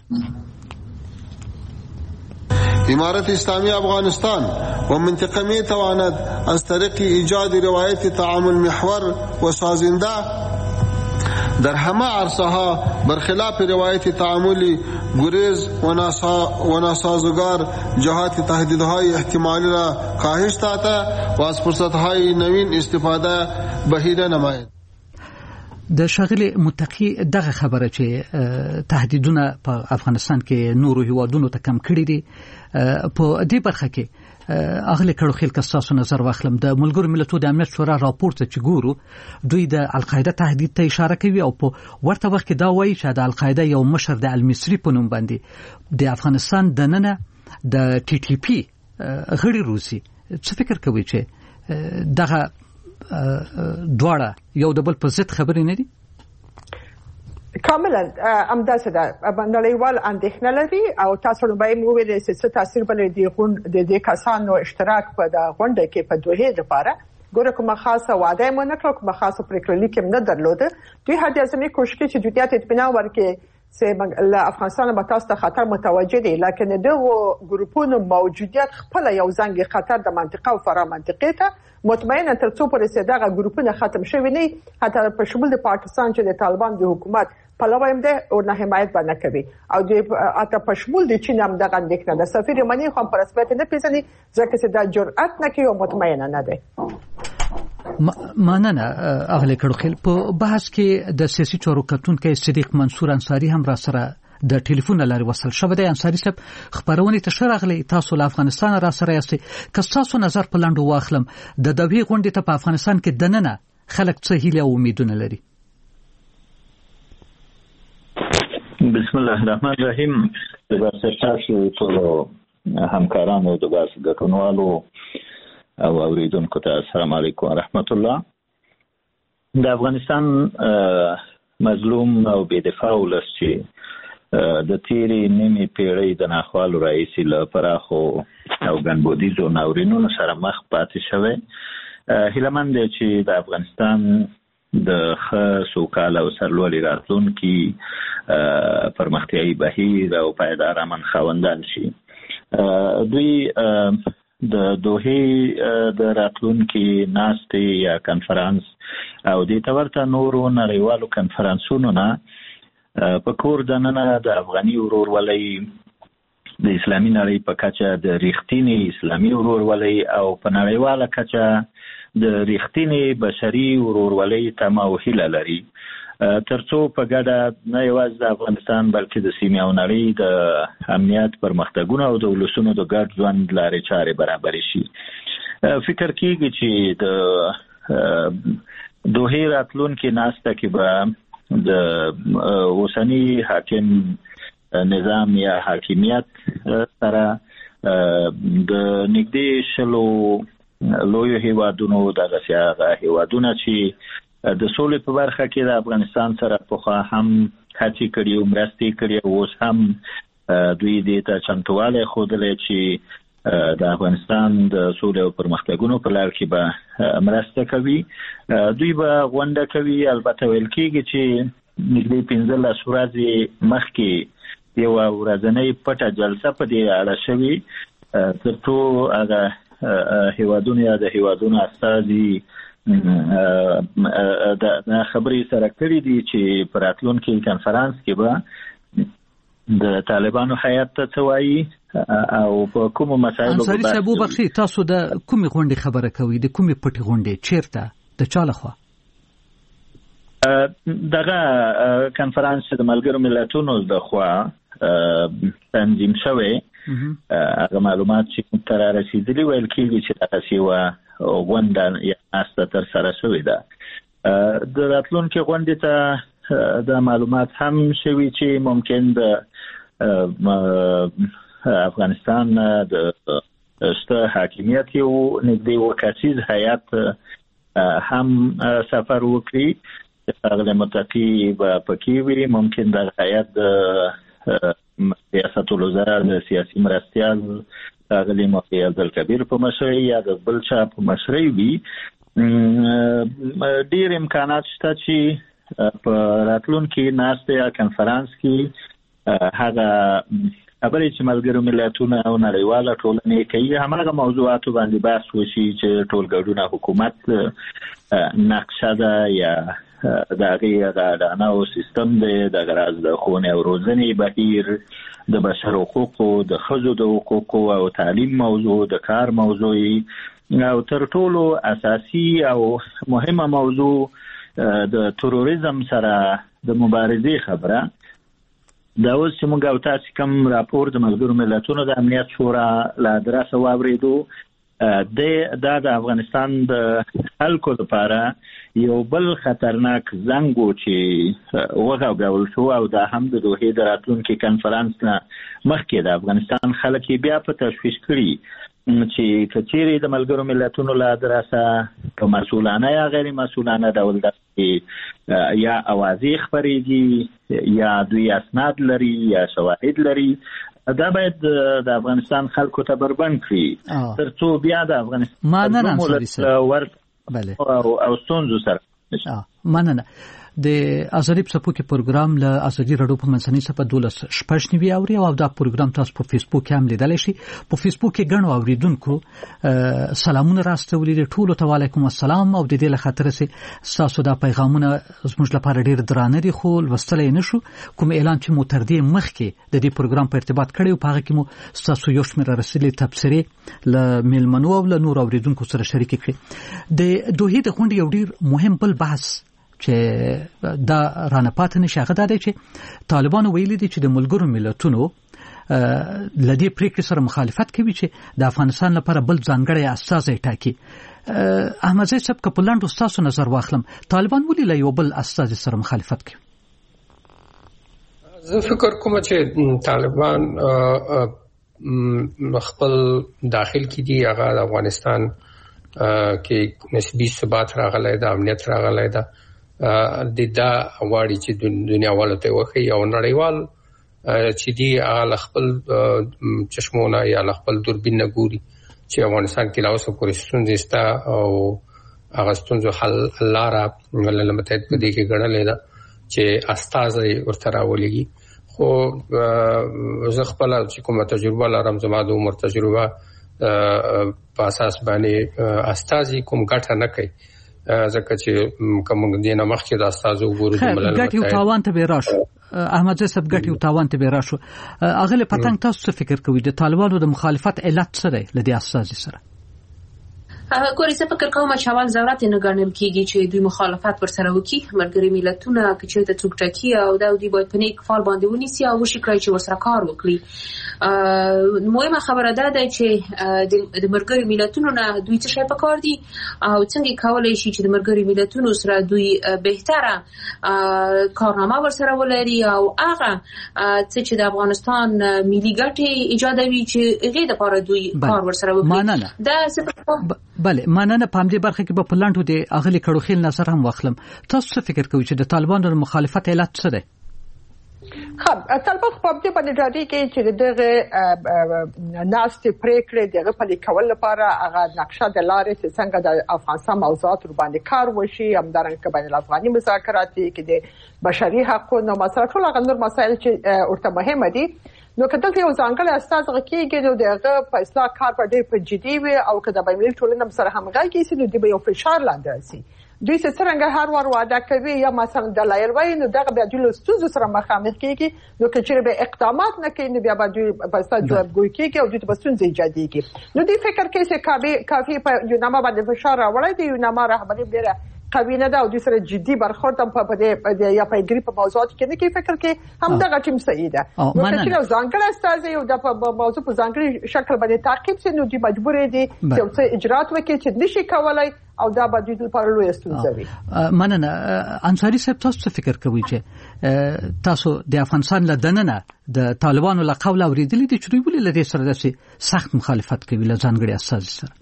[SPEAKER 11] إمارة إسلامية أفغانستان ومنطقة ميتواند از طریق ایجاد روایت تعامل محور و سازنده در همه عرصه ها برخلاف روایت تعاملی گریز و ناسازگار جهات تهدیدهای احتمالی را کاهش داده و از فرصتهای نوین استفاده بهینه نماید.
[SPEAKER 4] د شاغلی متقی دغه خبره چې تهدیدونه په افغانستان کې نورو هیوادونو ته کم کړي دي په دې برخه کې اغلی کړو خل کساسو نظر واخلم د ملګرو ملتونو د امنیت شورا راپور ته چې ګورو دوی د القاعده تهدید ته اشاره کوي او په ورته وخت کې دا وایي چې د القاعده یو مشر د المصری په نوم باندې د افغانستان د ننه د ټي ټي پی غړي روسي. څه فکر کوي چې دغه دواړه یو د بل په ضد خبرې نه دي؟
[SPEAKER 2] کاملا امداسه ده نړیوال اندېښنه لري او تاسو نو به مو ویل چې څه تاثیر بلې د کسانو اشتراک په د غونډه کې په دوه لپاره ګوره کومه خاصه وعده مو نه کړو کومه خاصه پریکړه لیکم نه درلوده دوی هر ځمې کوشش کوي چې جديات اطمینان ورکړي چې افغانستان به تاسو ته خطر متوجه دي لکه دغه ګروپونو موجودیت خپل یو ځنګ خطر د منطقه او فرا منطقه ته مطمئنا تر څو پورې چې دغه ګروپونه ختم شوي نه حتی په شمول د پاکستان چې د طالبان د حکومت په لور هم ده او نه حمایت باندې کوي او د اته په شمول د چین هم دغه اندېښنه د سفیر یمنی خو په رسمیت نه پیژني ځکه چې دا جرأت نه کوي او مطمئنا نه ده.
[SPEAKER 4] مننه اغلی کړو په بحث کې د سیاسي چارو کتونکو صدیق منصور انصاری هم را سره د ټلیفون لاري وصل شوه. د انصاری صاحب خبرونه تشرغلي تاسو له افغانستان را سره یاستئ که تاسو نظر په لاندو واخلم د دوی غونډې ته په افغانستان کې دننه خلک څه هیله او امیدونه لري؟
[SPEAKER 12] بسم الله الرحمن الرحیم. د تاسو ټول همکارانو د باس ګټونوالو او اوریدونکو ته السلام علیکم ورحمت الله. د افغانستان مظلوم او بې دفاع ولس چې د تیرې نیمې پیړۍ د ناخوالو راهیسې له پراخو او ګڼبودیزو ناورینونو سره مخ پاتې شوی هیله مند دی چې د افغانستان د سوکاله او سرلوړي راتلونکي پرمختیایي بهیر او پایدار امن خاوندان شي. دوی د دوحې د راتلونکي ناستې یا کنفرانس او د تورته نورو نړیوالو کنفرانسونو نه په کور دننه د افغاني ورورولۍ د اسلامي نړۍ په کچه د ریښتینی اسلامي ورورولۍ او په نړیواله کچه د ریښتینی بشري ورورولۍ تمه او هیله لري، ترڅو په ګډه نه یوازې د افغانستان بلکې د سیمې او نړۍ د امنیت پرمختګونه او د ولسونو د ګډ ژوند لارې چارې برابرې شي. فکر کیږي چې د دوحې راتلونکي ناسته کې به د اوسني حاکم نظام یا حاکمیت سره د نږدې 10 لویو هیوادونو دغسې هغه هیوادونه چې د سولې په برخه کې د افغانستان سره پخوا هم هڅې کړي او مرستې کړي، اوس هم دوی دې ته چمتووالی ښودلی چې د افغانستان د سولې او پرمختګونو په لار کې به مرسته کوي. دوی به غونډه کوي. البته ویل کېږي چې نږدې 15 ورځې مخکې یوه ورځنۍ پټه جلسه په دې اړه شوې، ترڅو هغه هیوادونه یا د هیوادونو استازي دا خبرې سره کړې دي چې په راتلونکي کنفرانس کې به د طالبانو هیات ته څه وایي او په کومو مسایلو باندې.
[SPEAKER 4] انصاري صاحب وبخښئ، تاسو د کومې غونډې خبره کوئ؟ د کومې پټې غونډې؟ چیرته؟ د چا لخوا؟
[SPEAKER 12] دغه کنفرانس د ملګرو ملتونو لخوا تنظیم شوی. هغه معلومات چې تر رسیدلي ویل کېږي چې دغسې یوه غونډه یا ناسته ترسره شوې ده. د راتلونکي غونډې ته د معلومات هم شوي چې ممکن د افغانستان د شته حاکمیت یو نږدې 2 کسیز هیات هم سفر وکړي. ښاغلی متقي به پکې وي. ممکن د هیات د ریاست الوزرا د سیاسي مرستیال ښاغلی مفتی عبدالکبیر په مشرۍ یا د بل چا په مشرۍ وي. ډېر امکانات شته چې په راتلونکي ناستې یا کنفرانس کې هغه خبرې چې ملګرو ملتونه او نړیواله ټولنې کوي هماغه موضوعاتو باندې بحث وشي چې ټولګډونه حکومت نقشه ده یا د هغې اډانه او سیستم دی، د غراض د ښوونې او روزنې بهیر، د بشر حقوقو، د ښځو د حقوقو او تعلیم موضوع، د کار موضوع او تر ټولو اساسي او مهمه موضوع د تروریزم سره د مبارزې خبره. دا اوس چې موږ او تاسې کوم راپور د ملګرو ملتونو د امنیت شورا له ادرسه واورېدو، دا د افغانستان د خلکو لپاره یو بل خطرناک زنګ و چې وغږول شو او دا هم د دوحې د راتلونکي کنفرانس نه مخکې د افغانستان خلک بیا په تشویش کړي چې که چیرې د ملګرو ملتونو له ادرسه په مسؤلانه یا غیر مسؤلانه ډول یا اوازې خپرېږي یا دوی اسناد لري یا شواهد لري، دا باید د افغانستان خلکو ته بربند کړي ترڅو بیا د افغانستان او ستونزو سره.
[SPEAKER 4] مننه. د ازادي پسپوکي پروګرام له ازادي رادیو په منځنۍ صفحه 12 اوري او دا پروګرام تاسو په فیسبوک هم لیدلی شئ. په فیسبوک کې ګڼو اوریدونکو سلامونه راستولي دي. ټولو ته وعلیکم السلام او د دې له خاطر چې تاسو دا پیغامونه زموږ لپاره ډیر درانه دي خو لوستلی نشو. کوم اعلان چې مو تر دې مخکې د دې پروګرام په ارتباط کړی په هغه کې مو تاسو یو شمېر رسېدلي تبصرې له میلمنو او له نور اوریدونکو سره شریک کړئ. د دوحې د غونډې یو ډیر مهم بل بحث چې دا رانه پاتې نشي هغه دا دی چې طالبانو ویلي دي چې د ملګرو ملتونو له دې پریکړې سره مخالفت کوي چې د افغانستان لپاره بل ځانګړی استازی ټاکي. احمدزی صاحب که په لنډو ستاسو نظر واخلم، طالبان ولې له یو بل استازي سره مخالفت کوي؟
[SPEAKER 6] زه فکر کوم چې طالبان خپل داخل کې دي هغه د افغانستان کې نسبی ثبات راغلی ده، امنیت راغلی ده، دا غواړي چې دنیا والو ته وښيي او نړیوال چې دی هغه خپل چشمونه یا خپل دوربین نه ګوري چې افغانستان کې لا اوسه پورې ستونزې شته او اغستونزو حل لاره ملل متحد په دې کې ګڼلې ده چې استازي ورته راولېږي. خو زه خپل چې کومه تجربه لرم، زما د عمر تجربه په اساس باندې استازي کوم ګټه نه کوي، ځکه چې کوم دینه مخکې د استازو وګورو د ملل
[SPEAKER 4] متحد ګټي تاوان ته راشو. احمد زیسب ګټي تاوان ته راشو. اغله پتنګ تاسو فکر کوئ د طالبانو د مخالفت علت څه دی لدی استازي سره؟
[SPEAKER 5] ګورې زه فکر کوم چې اول ضرورت نه ګڼل کېږي چې دوی مخالفت ورسره وکړي. ملګري ملتونه چې د څوک ټاکي او د دوی باید په نیک فال باندې ونیسي او وشي کړی چې ورسره کار وکړي. مهمه خبره ده چې د ملګري ملتونو نه دوی څه شي په کار دي او څنګه کولای شي چې د ملګري ملتونو سره دوی بهتره کارنامه ورسره ولري او هغه چې د افغانستان ملي ګټې ایجادوي چې هغه د لپاره دوی کار ورسره وکړي. دا څه
[SPEAKER 4] بله مننه. په همدې برخه کې په پلانټو د اغلی کړوخیل نظر هم واخلم. تاسو څه فکر کوئ چې د طالبانو مخالفت علت څه دی؟
[SPEAKER 2] طالبان په دې باندې راځي چې دغه ناستې پریکړې دغه په لیکول لپاره هغه نقشه د لارې چې څنګه د افغانستان موضوعات باندې کار وشي، همدارنګه بین الافغاني مذاکرات کې د بشري حقوقو مسایل ټول هغه نور مسایل چې ورته مهمه دي. نو کله چې یو ځانګړی استاد غکیږي نو دغه په اصلاح کار په ډېر په جدي وي او کله د بین ټولنې سره همغږي شي نو د یو فشار لاندې راسي. دوی څنګه هر وار وعده کوي یا مثلا دلایل وایي نو دغه بیا د لوستو سره مخامخ کیږي. نو کله به اقدامات نه کوي نو بیا به دوی په استاد جوابګوي کوي او دوی ته ستونزې ایجادېږي. نو دوی فکر کوي چې کافي په یو نامه باندې فشار راوړي دی، یو نامه رهبري ډیره قوي نه ده او دوی سره جدي برخورد هم په دې یا په ګری په موضوعات کې نه کوي. فکر کې هم دغه ټیم صحیح ده. نو چې یو ځانګړی استاد یو د موضوع په ځانګړي شکل باندې تعقیب شي نو دوی مجبور دي چې څه اجرات وکړي چې نشي کولای او دا به دوی لپاره لوی ستونزه وي.
[SPEAKER 4] مننه. انصاری صاحب تاسو څه فکر کوئ چې تاسو د افغانستان له دننه د طالبانو له قول اوریدلې دي چې دوی ولې لدې سره داسې سخت مخالفت کوي له ځانګړي استاد سره؟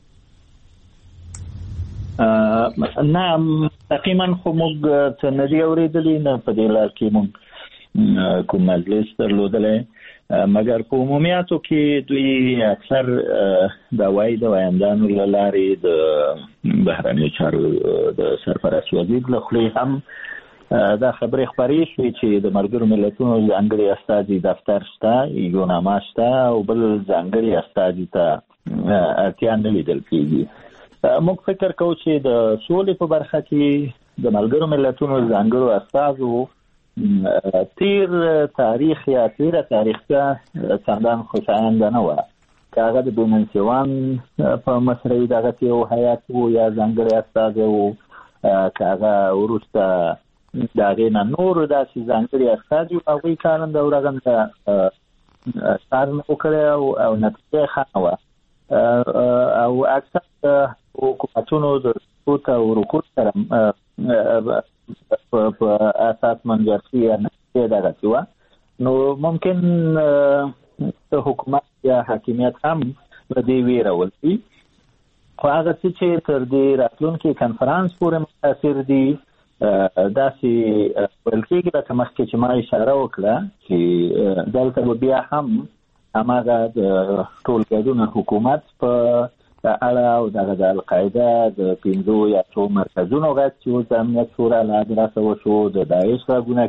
[SPEAKER 12] نعم تقریبا خو موږ څه نه دی اورېدلي، نه په دې لار کې موږ کوم مجلس درلودلی، مګر په عمومیاتو کې دوی اکثر د وایندانو له لارې د بهرنیو چارو د سرپرست وزیر له خولې هم دا خبرې خپرې شوې چې د ملګرو ملتونو ځانګړي استازي دفتر شته، یو نامه شته او بل ځانګړي استازي ته اړتیا نه لیدل کېږي. موږ فکر کوو چې د سولې په برخه کې د ملګرو ملتونو ځانګړو استازو تیر تاریخ یا تیره تاریخ ته څندان خوشاینده نه وه. که هغه د بیننسیوان په مصرعي دغه یو هیات و یا ځانګړی استازی و، که هغه وروسته د هغې نه نور داسې ځانګړي استازي و، هغوی کارنده او رغنده کار نه وکړی او نتیجه ښه نه وه. او اکثر حکومتونو د سقوط او رکود سره په اساس منجر شي یا نتیجه دغسې وه. نو ممکن حکومت یا حاکمیت هم په دې ویره ولري، خو هغه څه چې تر دې راتلونکي کنفرانس پورې متاثر دي داسې ویل کېږي لکه مخکې چې ما اشاره وکړه چې دلته به بیا هم هماغه د ټول ګډون حکومت په اړه او دغه د القاعده د 5 یا 6 مرکزونو غږ چې اوس د امنیت شورا له ادرسه وشو د داعش غږونه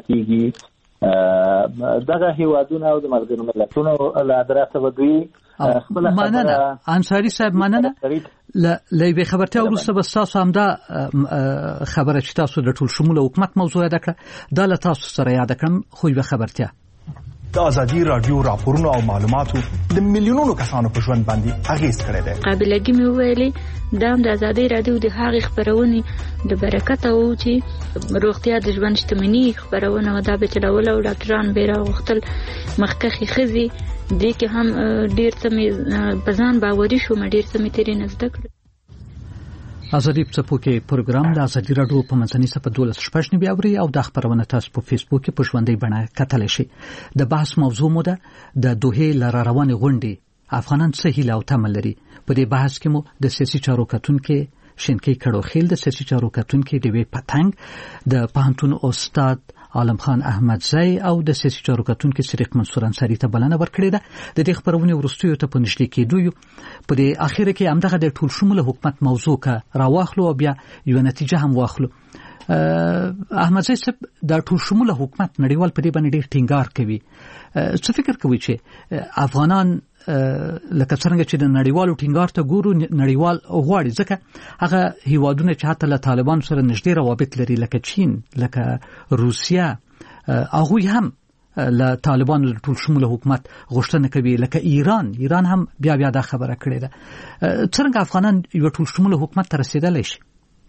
[SPEAKER 12] کېږي، دغه هیوادونه او د ملګرو ملتونو له ادرسه به دوی خپله
[SPEAKER 4] مننه. انصاري صاحب مننه. له یوې خبرتیا وروسته به ستاسو همدا خبره چې تاسو د ټول شموله حکومت موضوع یاده کړه دا له تاسو سره یاده کړم. خو یوه خبرتیا
[SPEAKER 13] د ازادي رادیو راپورونو او معلوماتو د میلیونونو کسانو په ژوند باندې اغیز کړی دی.
[SPEAKER 8] قابلګي مې ویلې دا د ازادي رادیو د هغې خبرونې د برکت او چې روغتیا د ژوند شتمنۍ خبرونه دا به چلول او ډاکټران به راغوښتل مخکښې ښځې دې کې هم ډېر څه مې په ځان باوري شوم، ډېر څه مې ترې نه زده کړل.
[SPEAKER 4] ازادي څپوکې پروګرام د ازادي رادیو په منځنۍ صفحه 12 بیا اوري او د خبرونه تاسو په فیسبوک کې په ژوندۍ بڼه کتلی شئ. د بحث موضوع مو ده د دوحې له روانې غونډې افغانان څه هیله او تمه لري. په دې بحث کې مو د سیاسي چارو کتونکي شینکي کړوخیل، د سیاسي چارو کتونکي ډیوې پتنګ، د پوهنتون استاد عالم خان احمدزی او د سیاسي چارو کتونکو صدیق منصور انصاری ته بلنه ورکړې ده. د دې خبرونه ورستیو ته په نشته کېدو په دې اخیره کې همدغه د ټول شموله حکومت موضوع کا راواخلو او بیا یو نتیجه هم واخلو. احمدزی صاحب د ټول شموله حکومت نړیوال په دې باندې ډېر ټینګار کوي. څه فکر کوي چې افغانان لکه څنګه چې د نړیوالو ټینګار ته ګورو نړیوال غواړي ځکه هغه هیوادونه چې حتی له طالبان سره نږدې روابط لري لکه چین لکه روسیا هغه هم له طالبان ټول شموله حکومت غوښتنه کوي لکه ایران هم بیا دا خبره کړې ده. څنګه افغانان یو ټول شموله حکومت ته رسیدلی شي؟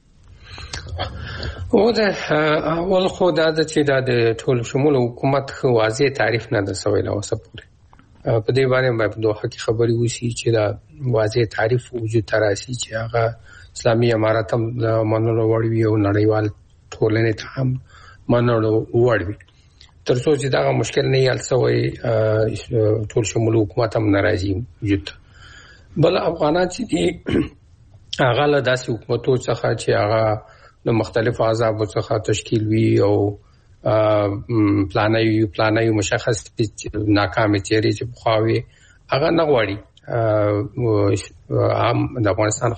[SPEAKER 6] او دا اول خو دا چې د ټول شموله حکومت خو واضح تعریف نه ده سوی له اوسه پورې. په دې باندې په دوه کې خبري وسی چې دا واضح تعریف وجود تراسي چې هغه اسلامي امارات هم منلو وړوي او نړیوال ټولنې ته هم منلو وړوي. ترڅو چې دا مشکل نه یال سوی ټول شموله حکومت هم ناراضي وجود. بل افغانان چې هغه له داسې حکومتو څخه چې هغه د مختلفو احزابو څخه تشکیل وي او پلانایو مشخص ناکامه چیرې چې بخاوي هغه نه غواړي. عام د افغانستان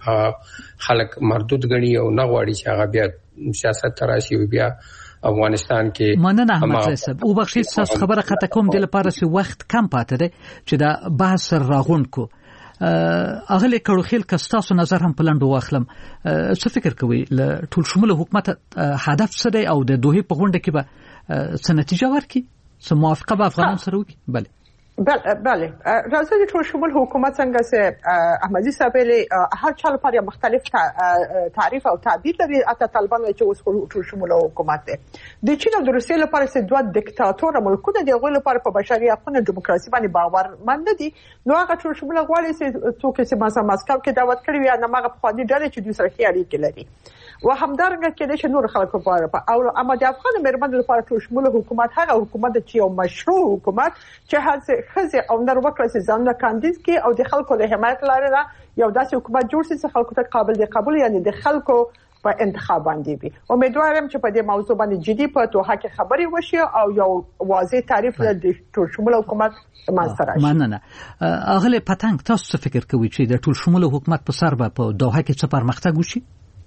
[SPEAKER 6] خلک مردود غني او نه غواړي چې هغه بیا سیاست تراشي بیا افغانستان کې.
[SPEAKER 4] مننه احمد صاحب او بخښي تاسو خبره خطا کوم د لپاره چې وخت کم پاتې دی چې دا بحث راغون کو. اغلی کړوخیل کستاسو نظر هم پلان واخلم. څه فکر کوي ل ټول شموله حکومت هدف څه دی او د دوه په غونډه کې به څه نتیجه ورکړي؟ څه موافقه به افغانان سره وکړي؟
[SPEAKER 2] بله راځي د ټول شموله حکومت څنګه چې احمدزي صاحب هر چا لپاره مختلف تعریف او تعبیر لري. اته طالبان چې اوس ټول شموله حکومت دی. د چین او د روسیې لپاره چې دوه دیکتاتور ملکونه دی غوښتل لپاره په بشري حقوقو دیموکراسي باندې باور مند دي. نو هغه ټول شموله غواړي چې څوک چې مثلا مسکو کې دعوت کړی وي نه هغه په خاطر ډېر چې دوی سره اړیکې لري و همدارنګه کې د نور خلکو لپاره او اما د افغان مېرمنو لپاره ټول شموله حکومت هغه حکومت چې یو مشروع حکومت چې هڅه خزه او نر وکړي چې ځان کاندید کې او د خلکو له حمایت لري یو داسې حکومت جوړ شي چې خلکو ته قابل دی قبول یعنی د خلکو په انتخاب باندې وي. امیدوارم چې په دې موضوع باندې جدي په توګه کې خبري وشي او یو واضح تعریف د ټول شموله حکومت منځته راشي.
[SPEAKER 4] مننه. اغله پتنګ تاسو فکر کوئ چې د ټول شموله حکومت په سر به په دوحه کې څه پرمختګ وشي؟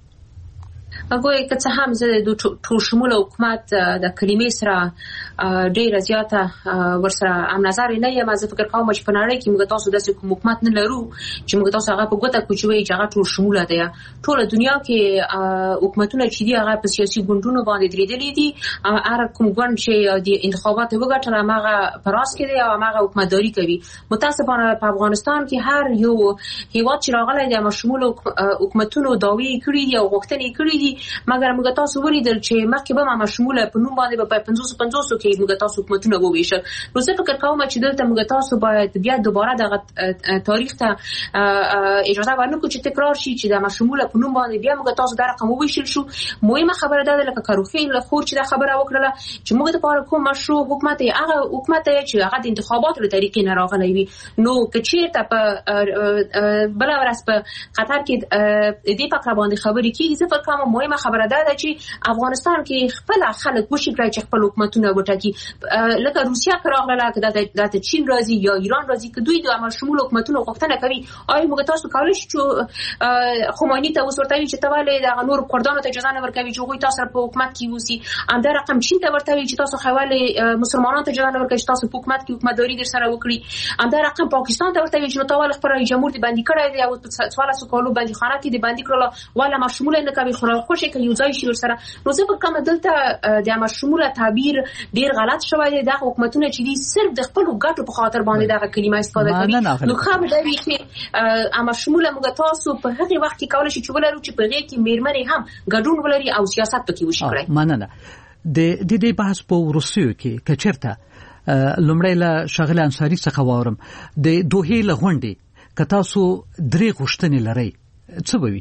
[SPEAKER 5] هغه که څه هم زه د ټول شموله حکومت د کلمې سره ډیره زیاته ورسره هم نظر نه یم. زه فکر کوم چې په نړۍ کې موږ تاسو داسې حکومت نه لرو چې موږ تاسو هغه په ګوته کوچوي چې هغه ټول شموله دی. ټول دنیا کې حکومتونه چې دی هغه په سیاسي ګوندونو باندې درېدلي دي. هر کوم ګوند چې د انتخابات وګټل هغه پراس کې دی او هغه حکومتداري کوي. متاسفانه په افغانستان کې هر یو هیواد چې راغلی دی شموله حکومتونو داوی کړی دي او غوښتنې کړی دي مګر موږ تاسو ولیدل چې مخکې به ما شموله په نوم باندې په 550 کې موږ تاسو حکومتونه وویشل. نو زه فکر کوم چې دلته موږ تاسو باید بیا دوباره دغه تاریخ ته اجازه ورنکړو چې تکرار شي چې د شموله په نوم باندې بیا موږ تاسو دا رقم وویشل شو. مهمه خبره ده لکه کاروخیل له خور چې دا خبره وکړه چې موږ د پاره کوم مشروع حکومت هغه حکومت چې هغه د انتخاباتو له طریقې نه راغلی وي. نو کچې ته په بل ورځ په قطر کې دې پکړه باندې خبرې کیږي. زه فکر کوم مهمه خبره ده چې افغانستان کې خپل خلک وشي کړی چې خپل حکومتونه وټاکي. لکه روسیا راغله که د چین راځي یا ایران راځي که دوی د شمول حکومتونو غوښتنه کوي. آیا موږ تاسو کولای شو چې خمیني ته وسورتوي چې ته ولې د نور کردانو ته اجازه نه ورکوي چې هغوی تاسو په حکومت کې اوسي؟ همدا رقم چین ته ورته وي چې تاسو خولې مسلمانانو ته اجازه نه ورکوي چې تاسو په حکومت کې حکومتداري در سره وکړي. همدا رقم پاکستان ته ورته وي چې نو تاسو خپل رئیس جمهور دی باندې کړی دی او په 1400 کالو باندې خانه کې دی باندې کړل ولا مشمول نه کوي خو خوشي کوي ځای شي سره. نو زه په کومه دلته د مشموله تعبیر ډیر غلط شوی دی. د حکومتونه چې دي صرف د خپل ګټو په خاطر باندې دغه کلمه استفاده کوي. نو خبر دی چې مشموله موږ تاسو په هغه وخت کې کولای شو چې ولرو چې په هغه کې میرمنې هم ګډون ولري او سیاست پکې وشي کړی.
[SPEAKER 4] مننه. د دې بحث په روسیو کې کچرته لومړی له شغله انصاری څخه وارم د دوه له غونډې که تاسو درې غوښتنې لرئ څه به وي؟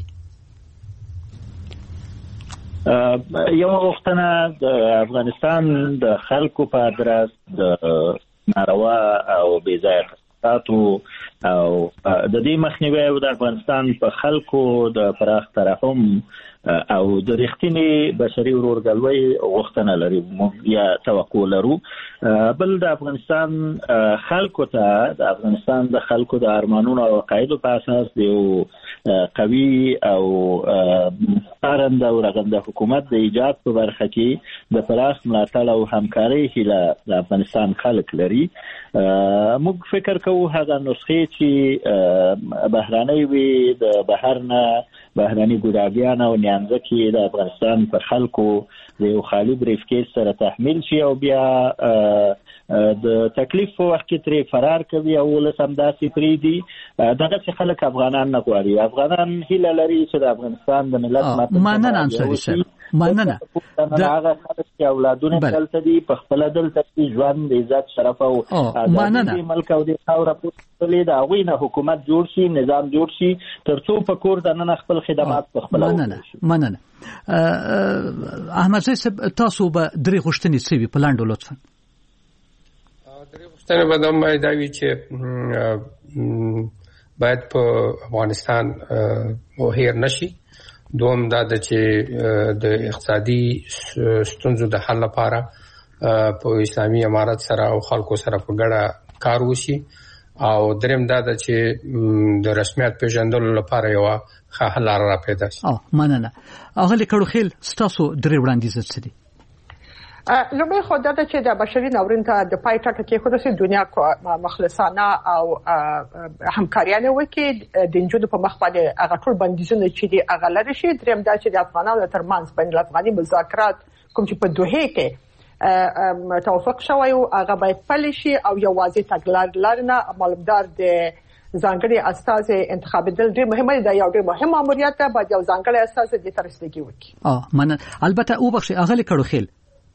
[SPEAKER 12] یو غوښتنه د افغانستان د خلکو په ادرس د ناروا او بې ځایه خطاتو او د دې مخنیوي د افغانستان په خلکو د پراخ ترحم او د رښتینی بشري ورورګلوي غوښتنه لري یا توقع لرو. بل د افغانستان خلکو ته د افغانستان د خلکو د ارمانونو او عقایدو په اساس د قوي او پرنده او رغنده حکومت د ایجاد په برخه کې د پراخ ملاتړ او همکاري هیله د افغانستان خلک لري. موږ فکر کوو هغه نسخې چې بهراني وي د بهرنه بهراني ګډاګیان او نیانځکي د افغانستان پر خلکو د یو خالي بریفکیس سره تحمیل شي او بیا د تکلیف په وخت کې ترې فرار کوي او ولسم داسې پریدي. دغه چې خلک افغانان نه غواړي. افغانان هیله لري چې د افغانستان د ملت
[SPEAKER 4] مننه انصاري صاحب مننه
[SPEAKER 12] هغه خلک چې اولادونه دلته دي په خپل دلته ژوند د عزت شرف او آزادي ملک او د خاور په لید هغه نه حکومت جوړ شي نظام جوړ شي ترڅو په کور د نن خپل خدمات په خپل
[SPEAKER 4] مننه احمد صاحب تاسو به درې غوښتنې سوي په لاندو لطفا.
[SPEAKER 6] درې غوښتنې به د مایداوی چې باید په افغانستان وهیر نشي. دوم دا چې د اقتصادي ستونزو د حل لپاره په اسلامي امارت سره او خلکو سره په ګډه کار وشي. او دریم دا چې د رسمیت پیژندلو لپاره یو ښه حل را پیدا شي.
[SPEAKER 4] مننه. اغلی کړوخیل ستاسو درې وړاندیز څه دي؟
[SPEAKER 2] لومړی خو دا چې د بشري ناورین ته د پای ټاکه کې خو د دنیا مخلصانه او همکاریانه وکړي د انجونو په مخ باندې هغه ټول بندیزونه چې دي هغه لري شي. دریم دا چې د افغانانو ترمنځ بین الافغاني مذاکرات کوم چې په دوحه کې توافق شوی او هغه باید پلي شي او یو واضح تګلار لرنه معلومدار د ځانګړي استازي انتخابیدل ډېر مهمه ده. یو ډېر مهم ماموریت ده باید یو ځانګړي استازي د ترستګي وکړي.
[SPEAKER 4] مننه. البته او بخښي اغلی کړوخیل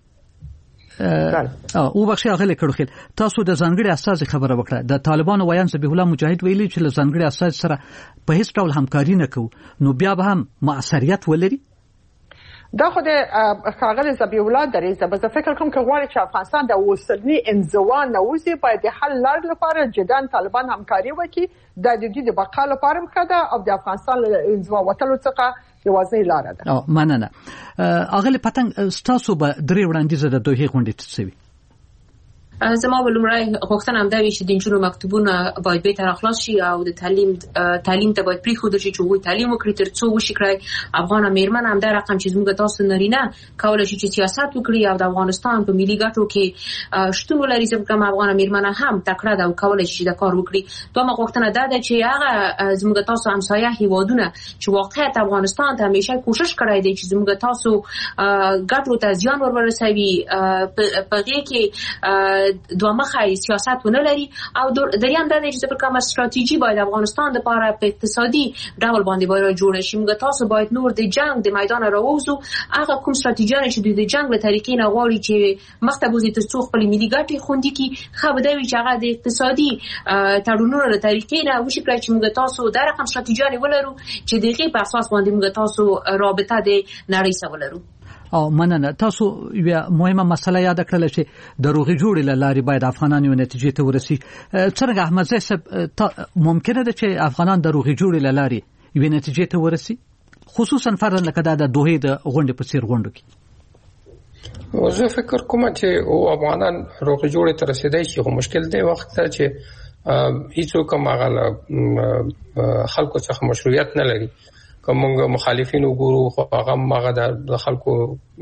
[SPEAKER 4] او بخښي اغلی کړوخیل تاسو د ځانګړي استازي خبره وکړه. د طالبانو ویان ذبیح الله مجاهد ویلي چې له ځانګړي استازي سره په هیڅ ډول همکاري نه کوو نو بیا به هم موثریت ولري.
[SPEAKER 2] دا خو د ښاغلي ذبیح الله دریځ به زه فکر کوم چې غواړي چې افغانستان د اوسنی انزوا نه وځي باید د حل لار لپاره جدان طالبان همکاري وکړي. د دې د بقا لپاره مخده او د افغانستان انزوا وټلو څخه یوازې لار ده.
[SPEAKER 4] مننه. اغلی پتنګ ستاسو به درې وړاندیز د دوه غونډې تسوي.
[SPEAKER 5] زما ولومړی غوښتنه هم دا وي چې د انجونو مکتوبونه باید به تر اخلاص شي او د تعلیم ته باید پریښودل شي چې وګړي تعلیم وکړي ترڅو وشي کړی افغان میرمن هم دا رقم چې زموږ تاسو نارینه کولای شي چې سیاست وکړي او د افغانستان په ملي ګټو کې شتون ولري. ځکه افغان میرمن هم تکړه ده او کولای شي دا کار وکړي. دومره غوښتنه ده چې هغه زموږ تاسو همسایه هیوادونه چې واقعیت افغانستان ته همیشه کوشش کړی دی چې زموږ تاسو ګټو ته زیان ورسوي په هغه کې دوه مخه سیاست ونه لري. او دریم دا چې په کومه ستراتیژي باید افغانستان لپاره په اقتصادي ډول باندې باید جوړ شي. موږ تاسو باید نور د جنگ د میدان راووزو. هغه کوم ستراتیژي چې د جنگ له طریقې نه غواړي چې مخته بوزي ترڅو خپل ملي ګټې خوندي کړي. خو به دا وي چې هغه د اقتصادي تړونونو له طریقې نه وشي کړی چې موږ تاسو دا رقم ستراتیژي ولرو چې دغه په اساس باندې موږ تاسو رابطه د نړۍ سره ولرو.
[SPEAKER 4] مننه. تاسو یو مهمه مسله یاد کړل چې د روغي جوړې لاري باید افغانان یو نتیجې ته ورسي. څنګه احمد صاحب ممکنه ده چې افغانان د روغي جوړې لاري یو نتیجې ته ورسي خصوصا فرض لکه د دوه د غونډې په څیر غونډو کې؟
[SPEAKER 6] زه فکر کوم چې او افغانان روغي جوړې ته رسیدای شي خو مشکل دی وخت چې هیڅوک هغه خلکو څخه مشروعیت نه لري. کومه مخالفین وګورو خو هغه د خلکو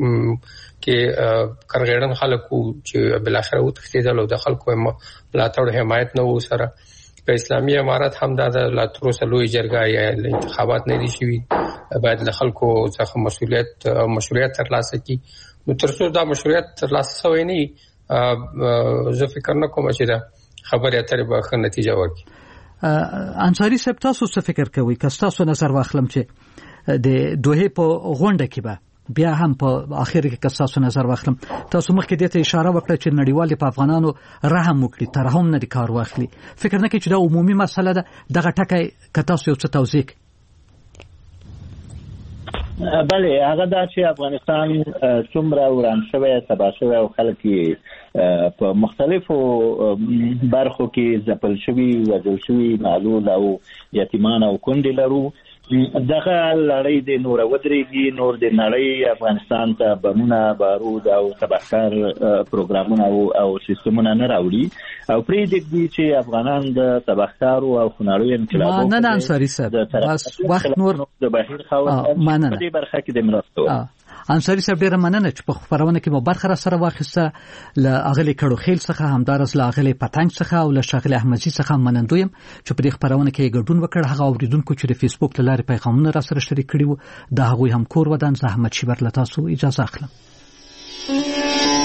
[SPEAKER 6] کې کرغېړن خلکو چې بل اخر وتښتیدل او د خلکو ملاتړ حمایت نه و سره په اسلامي امارت هم د لاترو سلوي جرګه یا انتخابات نه دي شوي باید د خلکو څخه مشروعیت ترلاسه کړي. نو ترڅو دا مشروعیت ترلاسه شوی نه زه فکر نه کوم چې دا خبره اترې به ښه نتیجه ورکړي.
[SPEAKER 4] انصاري صاحب تاسو څه فکر کوئ که تاسو نظر واخلم چې د دوه په غونډه کې به بیا هم په اخر کې که تاسو نظر واخلم تاسو مخکې دې ته اشاره وکړه چې نړیوال په افغانانو رحم وکړي ترحم نه کار واخلي. فکر نه کوي چې دا عمومي مسله ده دغه ټکی که تاسو یو څه توضیح
[SPEAKER 12] بله هغه دا چې افغانستان څومره وران شوی تباه شوی او خلک په مختلفو برخو کې ځپل شوي وژل شوي معلول او یتیمان او کونډې لرو دغه لړۍ د نور ودرېږي نور د نړۍ افغانستان ته بمونه بارود او تبهکار پروګرامونه او سیستمونه نه راوړي او پرېږدي چې افغانان د تبهکارو او خونړیو انقلابونو
[SPEAKER 4] مننه انصاري صاحب بس وخت نور
[SPEAKER 12] د بهیر خاوند
[SPEAKER 4] مننه
[SPEAKER 12] په دې برخه کې د مرستو
[SPEAKER 4] انصاري صاحب ډیره مننه چې په خبرونه کې مو برخه را سره واخیسته ل اغلی کړو خیل څخه همدارس ل اغلی پتنګ څخه او ل شغل احمدزي څخه منندویم چې په دې خبرونه کې ګډون وکړ هغه اوریدونکو چې د فیسبوک له لارې پیغامونه را سره شریک کړي وو د هغوی هم کور ودان زحمت شي برلته تاسو اجازه اخلم